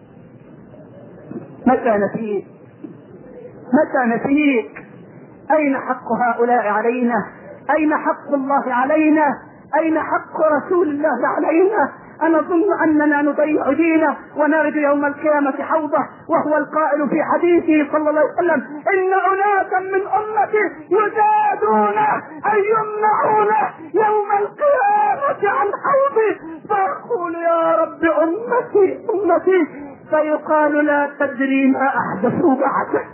متى نسيت؟ متى نسيت؟ أين حق هؤلاء علينا؟ أين حق الله علينا؟ أين حق رسول الله علينا؟ أنا أظن أننا نضيع دينه ونرد يوم القيامة حوضه وهو القائل في حديثه صلى الله عليه وسلم إن أناسا من أمتي يجادونه أن يمنعونه يوم القيامة عن حوضي. فأقول يا رب أمتي أمتي، فيقال لا تدري ما أحدثوا بعدك.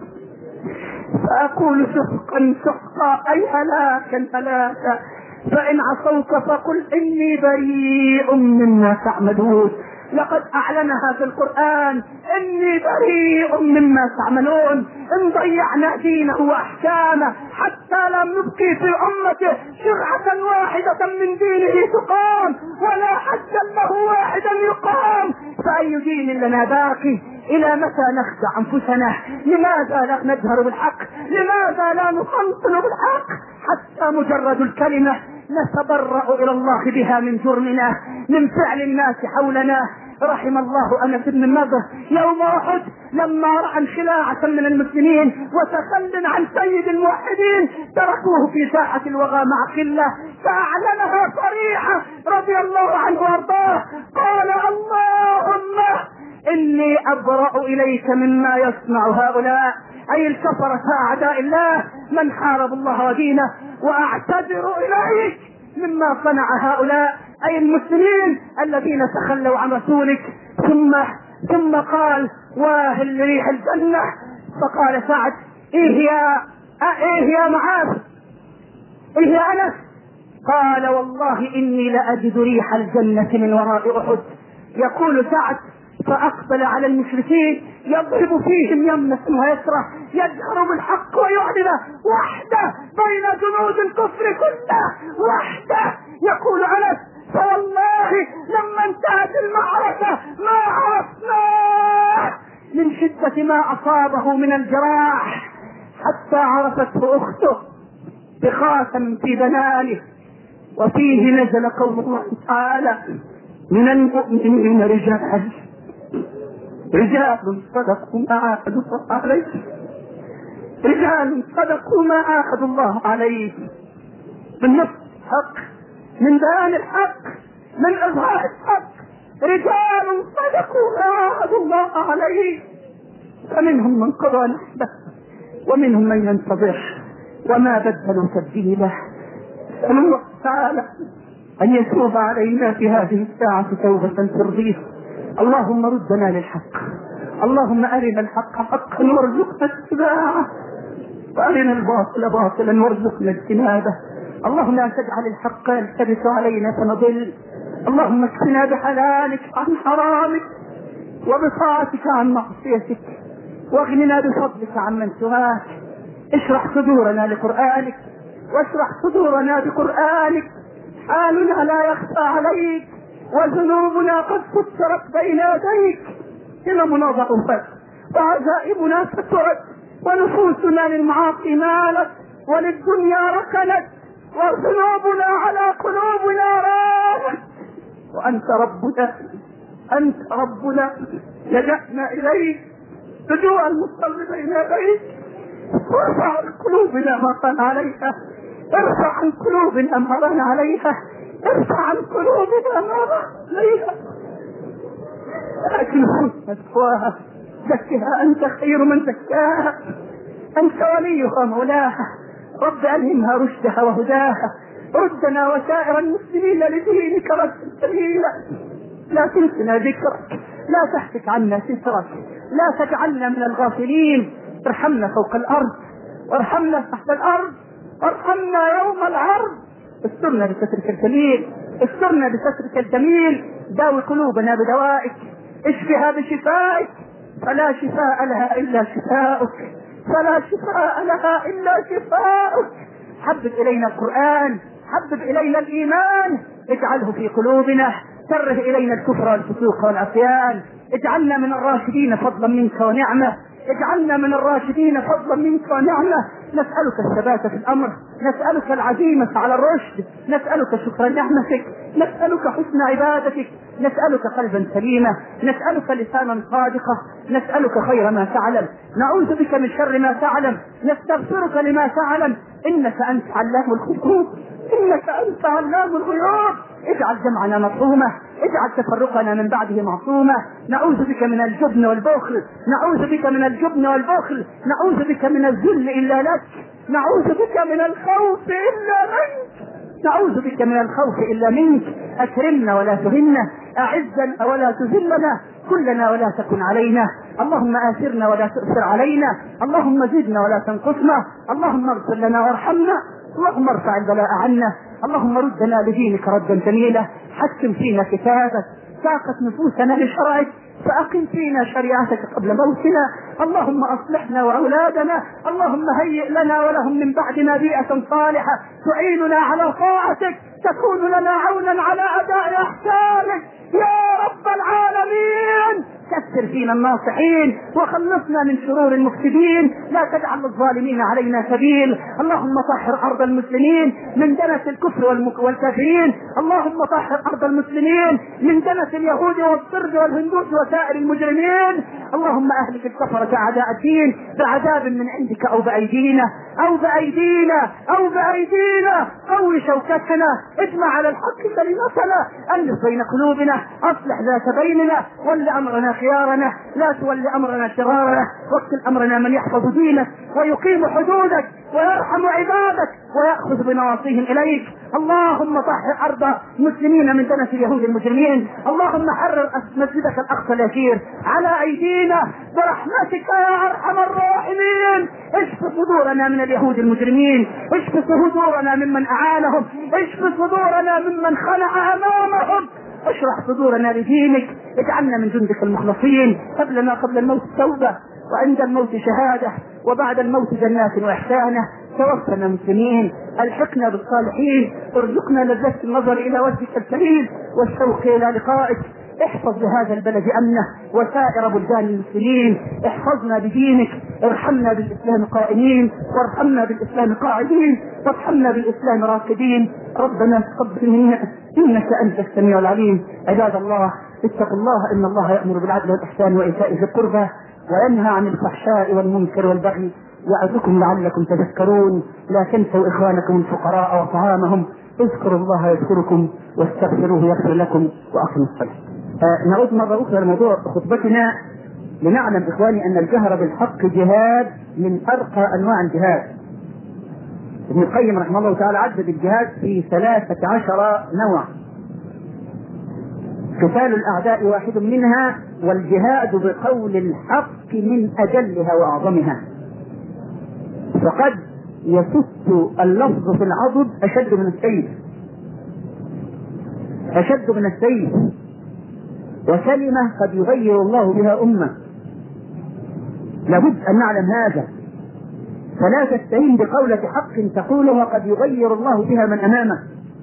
فأقول سحقا سحقا أي هلاكا هلاكا. فإن عصوك فقل إني بريء مما تعملون. لقد أعلنها في القرآن إني بريء مما تعملون. إن ضيعنا دينه وأحكامه حتى لم نبقي في أمته شرعة واحدة من دينه تقام ولا حدا له واحدا يقام، فأي دين لنا باقي؟ إلى متى نخدع أنفسنا؟ لماذا لا نجهر بالحق؟ لماذا لا نصنصن بالحق؟ حتى مجرد الكلمة نتبرأ إلى الله بها من جرمنا، من فعل الناس حولنا. رحم الله أنس بن النضر يوم أحد لما رأى انخلاعة من المسلمين وتخل عن سيد الموحدين تركوه في ساحة الوغى مع قلة، فأعلنها صريحة رضي الله عنه وارضاه. قال اللهم إني أبرأ إليك مما يصنع هؤلاء، أي الكفرة أعداء الله من حارب الله ودينه، وأعتذر إليك مما صنع هؤلاء أي المسلمين الذين تخلوا عن رسولك. ثم ثم قال واهل لريح الجنة. فقال سعد إيه يا إيه يا معاذ إيه يا أنس؟ قال والله إني لأجد ريح الجنة من وراء أحد. يقول سعد فأقبل على المشركين يضرب فيهم يمنة ويسرة، يجهر بالحق ويعلن وحده بين جنود الكفر كله وحده. يقول أنس فوالله لما انتهت المعركة ما عرفناه من شدة ما أصابه من الجراح حتى عرفته أخته بخاتم في بنانه، وفيه نزل قول الله تعالى من المؤمنين رجال رجال صدقوا ما عاهدوا الله عليه رجال صدقوا ما عاهدوا الله عليه من نصر الحق، من بيان الحق، من إظهار الحق. رجال صدقوا ما عاهدوا الله عليه، فمنهم من قضى نحبه ومنهم من ينتظر وما بدلوا تبديله. نسأل الله تعالى أن يتوب علينا في هذه الساعة توبة ترضيه. اللهم ردنا للحق، اللهم أرنا الحق حقا وارزقنا اتباعه، وأرنا الباطل باطلا وارزقنا اجتنابه. اللهم لا تجعل الحق يلتبس علينا فنضل. اللهم اكفنا بحلالك عن حرامك وبطاعتك عن معصيتك، واغننا بفضلك عمن سواك. اشرح صدورنا لقرآنك واشرح صدورنا بقرآنك. حالنا لا يخفى عليك وذنوبنا قد سترت بين يديك. هممنا ضعفت وعزائمنا سترت ونفوسنا للمعاصي مالت، وللدنيا ركنت، وذنوبنا على قلوبنا رانت، وأنت ربنا، أنت ربنا، لجأنا إليك لجوء المصلين إليك. وارفع عن قلوبنا ما كان عليها، ارفع عن قلوبنا ما كان عليها، ارفع عن قلوبنا ما كان عليها. لكن نفوسنا تقواها، زكها أنت خير من زكاها، أنت وليها مولاها. رب ألهمها رشدها وهداها، ردنا وسائر المسلمين لدينك ردا جميلا. لا تنسنا ذكرك، لا تحفك عنا سترك، لا تجعلنا من الغافلين. ارحمنا فوق الأرض، وارحمنا تحت الأرض، وارحمنا يوم العرض. استرنا بسترك الجميل، استرنا بسترك الجميل. داوي قلوبنا بدوائك، اشفها بشفائك، فلا شفاء لها إلا شفاؤك، فلا شفاء لها إلا شفاؤك. حبب إلينا القرآن، حبب إلينا الإيمان، اجعله في قلوبنا. كره إلينا الكفر والفسوق والعصيان. اجعلنا من الراشدين فضلا منك ونعمة، اجعلنا من الراشدين فضلا منك ونعمة. نسألك الثبات في الأمر، نسألك العزيمة على الرشد، نسألك شكر نعمتك، نسألك حسن عبادتك، نسألك قلبا سليما، نسألك لسانا صادقا، نسألك خير ما تعلم، نعوذ بك من شر ما تعلم، نستغفرك لما تعلم. إنك أنت علام الغيوب، إنك أنت علام الغيوب. اجعل جمعنا مفهومة، اجعل تفرقنا من بعده معصومة. نعوذ بك من الجبن والبخل، نعوذ بك من الجبن والبخل، نعوذ بك من الذل إلا لك، نعوذ بك من الخوف إلا منك، نعوذ بك من الخوف إلا منك. أكرمنا ولا تهنا، أعزنا ولا تذلنا، كلنا ولا تكن علينا. اللهم آثرنا ولا تؤثر علينا، اللهم زدنا ولا تنقصنا، اللهم اغفر لنا وارحمنا، اللهم ارفع البلاء عنا، اللهم ردنا لدينك ردا جميلا. حكم فينا كتابك، ساقت نفوسنا لشرعك، فأقم فينا شريعتك قبل موتنا. اللهم أصلحنا وأولادنا، اللهم هيئ لنا ولهم من بعدنا بيئة صالحة تعيننا على طاعتك، تكون لنا عونا على أداء أحكامك يا رب العالمين. كثر فينا الناصحين، وخلصنا من شرور المفسدين، لا تجعل للظالمين علينا سبيل. اللهم طهر أرض المسلمين من دنس الكفر والكافرين، اللهم طهر أرض المسلمين من دنس اليهود والصرد والهندوس وسائر المجرمين. اللهم أهلك الكفرة أعداء الدين بعذاب من عندك أو بأيدينا أو بأيدينا أو بأيدينا. قوي شوكتنا، اجمع على الحق كلمتنا، ألف بين قلوبنا، أصلح ذات بيننا، ول أمرنا خيارنا، لا تول أمرنا شرارنا. واكتل أمرنا من يحفظ دينك ويقيم حدودك ويرحم عبادك ويأخذ بنواصيهم إليك. اللهم طهر أرض المسلمين من دنس اليهود المجرمين. اللهم حرر مسجدك الأقصى اليسير على أيدينا برحمتك يا أرحم الراحمين. اشف صدورنا من اليهود المجرمين، اشف صدورنا ممن أعانهم، اشف صدورنا ممن خلع أمامهم، اشرح صدورنا لدينك. اجعلنا من جندك المخلصين. قبلنا قبل الموت توبة، وعند الموت شهادة، وبعد الموت جنات وإحسانة. توفنا مسلمين، الحقنا بالصالحين، ارزقنا لذة النظر إلى وجهك الكريم والشوق إلى لقائك. احفظ لهذا البلد أمنه وسائر بلدان المسلمين. احفظنا بدينك، ارحمنا بالإسلام قائمين، وارحمنا بالإسلام قاعدين، وارحمنا بالإسلام راكدين. ربنا تقبل منا إنك أنت السميع العليم. عباد الله، اتقوا الله، إن الله يأمر بالعدل والإحسان وإيتاء ذي القربى وينهى عن الفحشاء والمنكر والبغي يعظكم لعلكم تذكرون. لا تنسوا إخوانكم الفقراء وطعامهم. اذكروا الله يذكركم واستغفروه يغفر لكم، وأقيموا الصلاة. آه نعود مرة أخرى لموضوع خطبتنا، لنعلم إخواني أن الجهر بالحق جهاد من أرقى أنواع الجهاد. ابن القيم رحمه الله تعالى عدد الجهاد في ثلاثة عشر نوع. قتال الأعداء واحد منها، والجهاد بقول الحق من أجلها وأعظمها. فقد يسد اللفظ في العضد أشد من السيف، أشد من السيف. وكلمة قد يغير الله بها أمة، لابد أن نعلم هذا. فلا تستهين بقولة حق تقولها قد يغير الله بها من أمامك.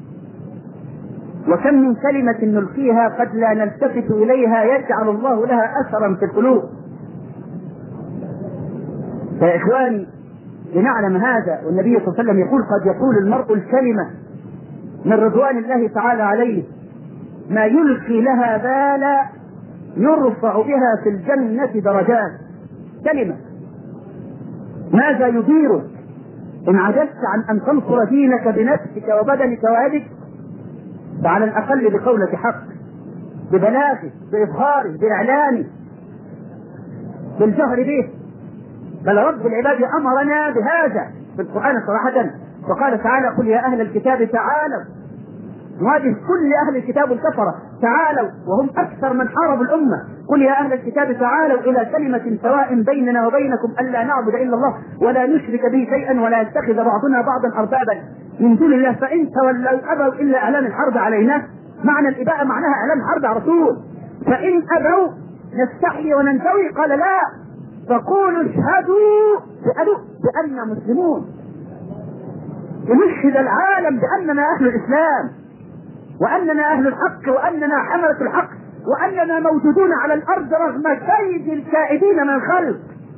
وكم من كلمة نلقيها قد لا نلتفت إليها يجعل الله لها أثرا في القلوب. فيا إخواني لنعلم هذا، والنبي صلى الله عليه وسلم يقول قد يقول المرء الكلمة من رضوان الله تعالى عليه ما يلقي لها بالا يرفع بها في الجنة درجات. كلمة ماذا يديرك إن عجزت عن أن تنصر دينك بنفسك وبدنك ويدك، فعلى الأقل بقولة حق، ببلاغه، بإظهاره، بإعلانه، بالجهر به. بل رب العباد أمرنا بهذا في القرآن صراحة، وقال تعالى قل يا أهل الكتاب تعالوا، نواجه كل أهل الكتاب الكفرة، تعالوا وهم أكثر من حاربوا الأمة، قل يا أهل الكتاب تعالوا إلى كلمة سواء بيننا وبينكم ألا نعبد إلا الله ولا نشرك به شيئا ولا يتخذ بعضنا بعضا أربابا من دون الله فإن تولوا أبوا إلا إعلان الحرب علينا. معنى الإباءة معناها إعلان حرب على رسول. فإن أبوا نستحي وننتوي، قال لا، فقولوا اشهدوا بأننا مسلمون، ونشهد العالم بأننا أهل الإسلام وأننا أهل الحق وأننا حملة الحق وأننا موجودون على الأرض رغم كيد الكائدين من الخلق.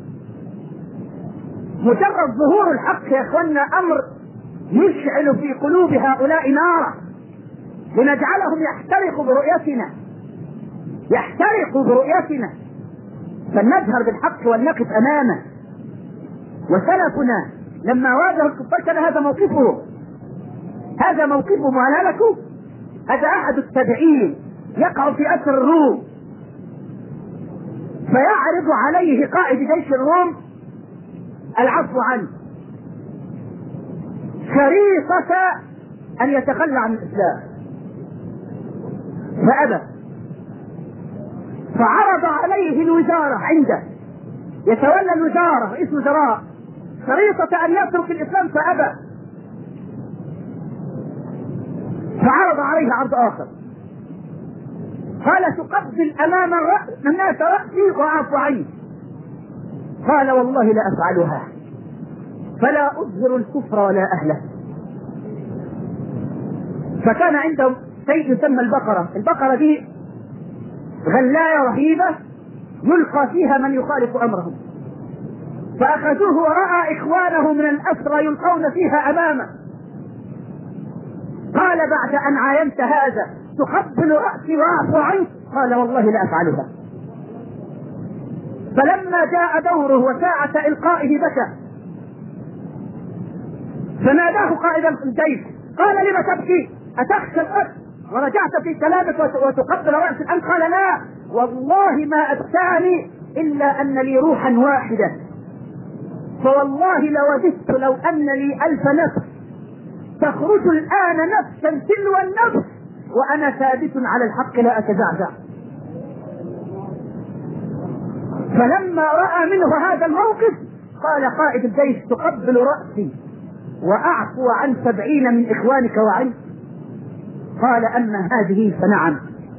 مجرد ظهور الحق يا إخوانا أمر يشعل في قلوب هؤلاء نارا لنجعلهم يحترقوا برؤيتنا يحترقوا برؤيتنا فلنجهر بالحق ولنقف أمامه. وسلفنا لما واجه الكفار كان هذا موقفه هذا موقفه وهلكوا. هذا أحد التابعين يقع في أسر الروم، فيعرض عليه قائد جيش الروم العفو عنه شريطة أن يتخلى عن الإسلام، فأبى، فعرض عليه الوزارة عنده يتولى الوزارة رئيس وزراء شريطة أن يترك الإسلام، فأبى، فعرض عليه عرض آخر قال تقبل أمام الناس رأسي وأعفو عنه، قال والله لا أفعلها فلا أظهر الكفر ولا أهله. فكان عندهم شيء يسمى البقرة. البقرة دي غلاية رهيبة يلقى فيها من يخالف أمرهم، فأخذوه ورأى إخوانه من الأسرى يلقون فيها أمامه، قال بعد أن عاينت هذا تقبل رأسي وأعفو عنك، قال والله لا أفعلها. فلما جاء دوره وساعة إلقائه بكى، فناداه قائد الجيش قال لم تبكي؟ أتخشى القتل ورجعت في كلامك وتقبل رأس الأنف؟ قال لا والله ما أبكاني إلا أن لي روحا واحدة، فوالله لوددت لو أن لي ألف نفس تخرج الآن نفسا تلو النفس وأنا ثابت على الحق لا أتزعزع. فلما رأى منه هذا الموقف قال قائد الجيش تقبل رأسي وأعفو عن سبعين من إخوانك وعن؟ قال أما هذه فنعم،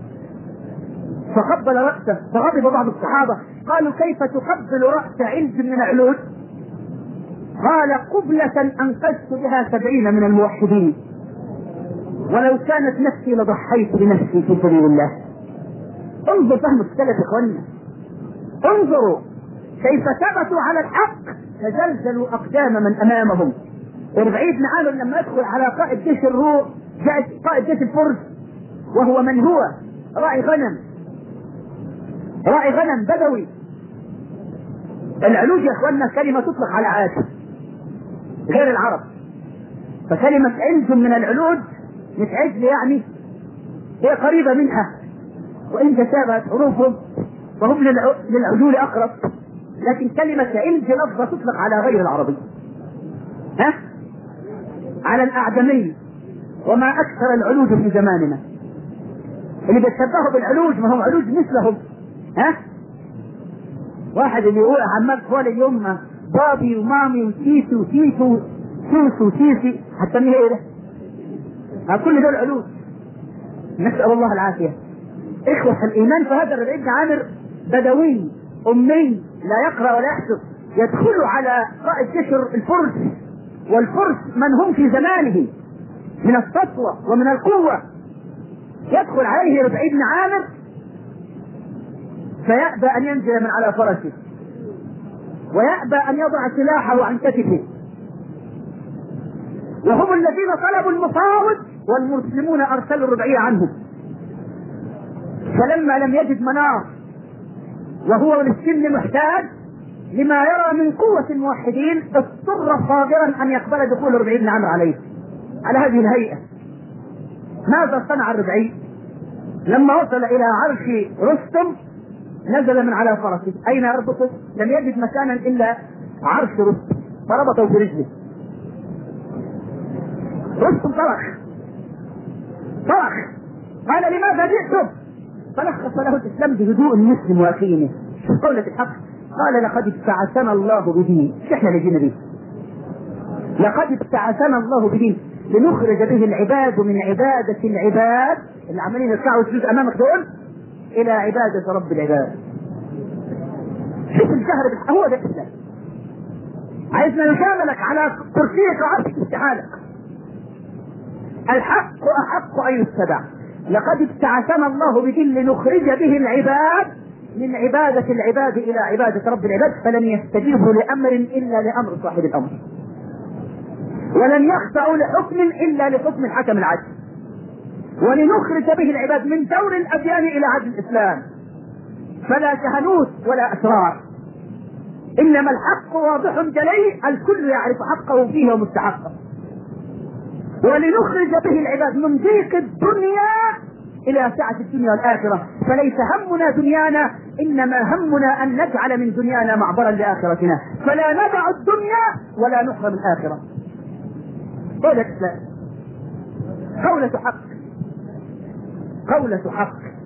فقبل رأسه. فغضب بعض الصحابة قالوا كيف تقبل رأس علج من العلوج؟ قال قبلة أنقذت بها سبعين من الموحدين، ولو كانت نفسي لضحيت بنفسي في سبيل الله. انظر فهم السلف إخواننا، انظروا كيف ثبتوا على الحق فزلزلوا أقدام من أمامهم. ربعي بن عامر لما يدخل على قائد جيش الروم، جاء قائد جيش الفرس وهو من هو راعي غنم راعي غنم بدوي. العلوج يا اخوانا كلمة تطلق على عاجل غير العرب، فكلمة علج من العلوج مش عجل يعني، هي قريبة منها وإن تشابهت حروفهم فهم للعجول أقرب، لكن كلمة علج لفظة تطلق على غير العربي، ها؟ على الأعجمي. وما أكثر العلوج في زماننا، اللي بيتشبهوا بالعلوج ما هم علوج مثلهم، ها؟ واحد اللي يقول عمال طوال اليوم بابي ومامي وتيتي وتيتو سوسو وتيسي حتى مين ايه ده؟ كل دول علوج، نسأل الله العافية. إخوة الإيمان، فهذا الربيع بن عامر بدوي أمي لا يقرأ ولا يحسب، يدخل على قائد جيش الفرس، والفرس من هم في زمانه من السطوة ومن القوة، يدخل عليه ربيع بن عامر فيأبى أن ينزل من على فرسه، ويأبى أن يضع سلاحه عن كتفه، وهم الذين طلبوا المفاوض والمسلمون أرسلوا الربعية عنهم. فلما لم يجد مناص وهو مسكين محتاج لما يرى من قوة الموحدين، اضطر صابرا أن يقبل دخول الربعي بن عمرو عليه على هذه الهيئة. ماذا صنع الربعي؟ لما وصل إلى عرش رستم نزل من على فرسه. أين يربطه؟ لم يجد مكانا إلا عرش رستم، فربطه برجله. رستم صرخ صرخ قال لماذا جئتم؟ فلخص له الإسلام بهدوء مسلم وأخينه. شوف قولة الحق، قال لقد ابتعثنا الله بدين. ايش احنا اللي جينا به؟ لقد ابتعثنا الله بدين لنخرج به العباد من عبادة العباد اللي عمالين يركعوا السجود امامك دول الى عبادة رب العباد. شوف الجهر بالحق، هو ده الاسلام. عايزنا نشاملك على كرسيك وعرشك استحالك. الحق احق ان يتبع. لقد ابتعثنا الله بدين لنخرج به العباد من عبادة العباد إلى عبادة رب العباد، فلن يستجيبوا لأمر إلا لأمر صاحب الأمر، ولن يخضعوا لحكم إلا لحكم الحكم العدل، ولنخرج به العباد من دور الأديان إلى عدل الإسلام. فلا كهنوت ولا أسرار، إنما الحق واضح جلي، الكل يعرف حقه فيه ومستحقه. ولنخرج به العباد من ضيق الدنيا إلى سعة الدنيا والآخرة. فليس همنا دنيانا، إنما همنا أن نجعل من دنيانا معبرا لآخرتنا، فلا ندع الدنيا ولا نحرم الآخرة. قولة الإسلام قولة حق، قولة حق.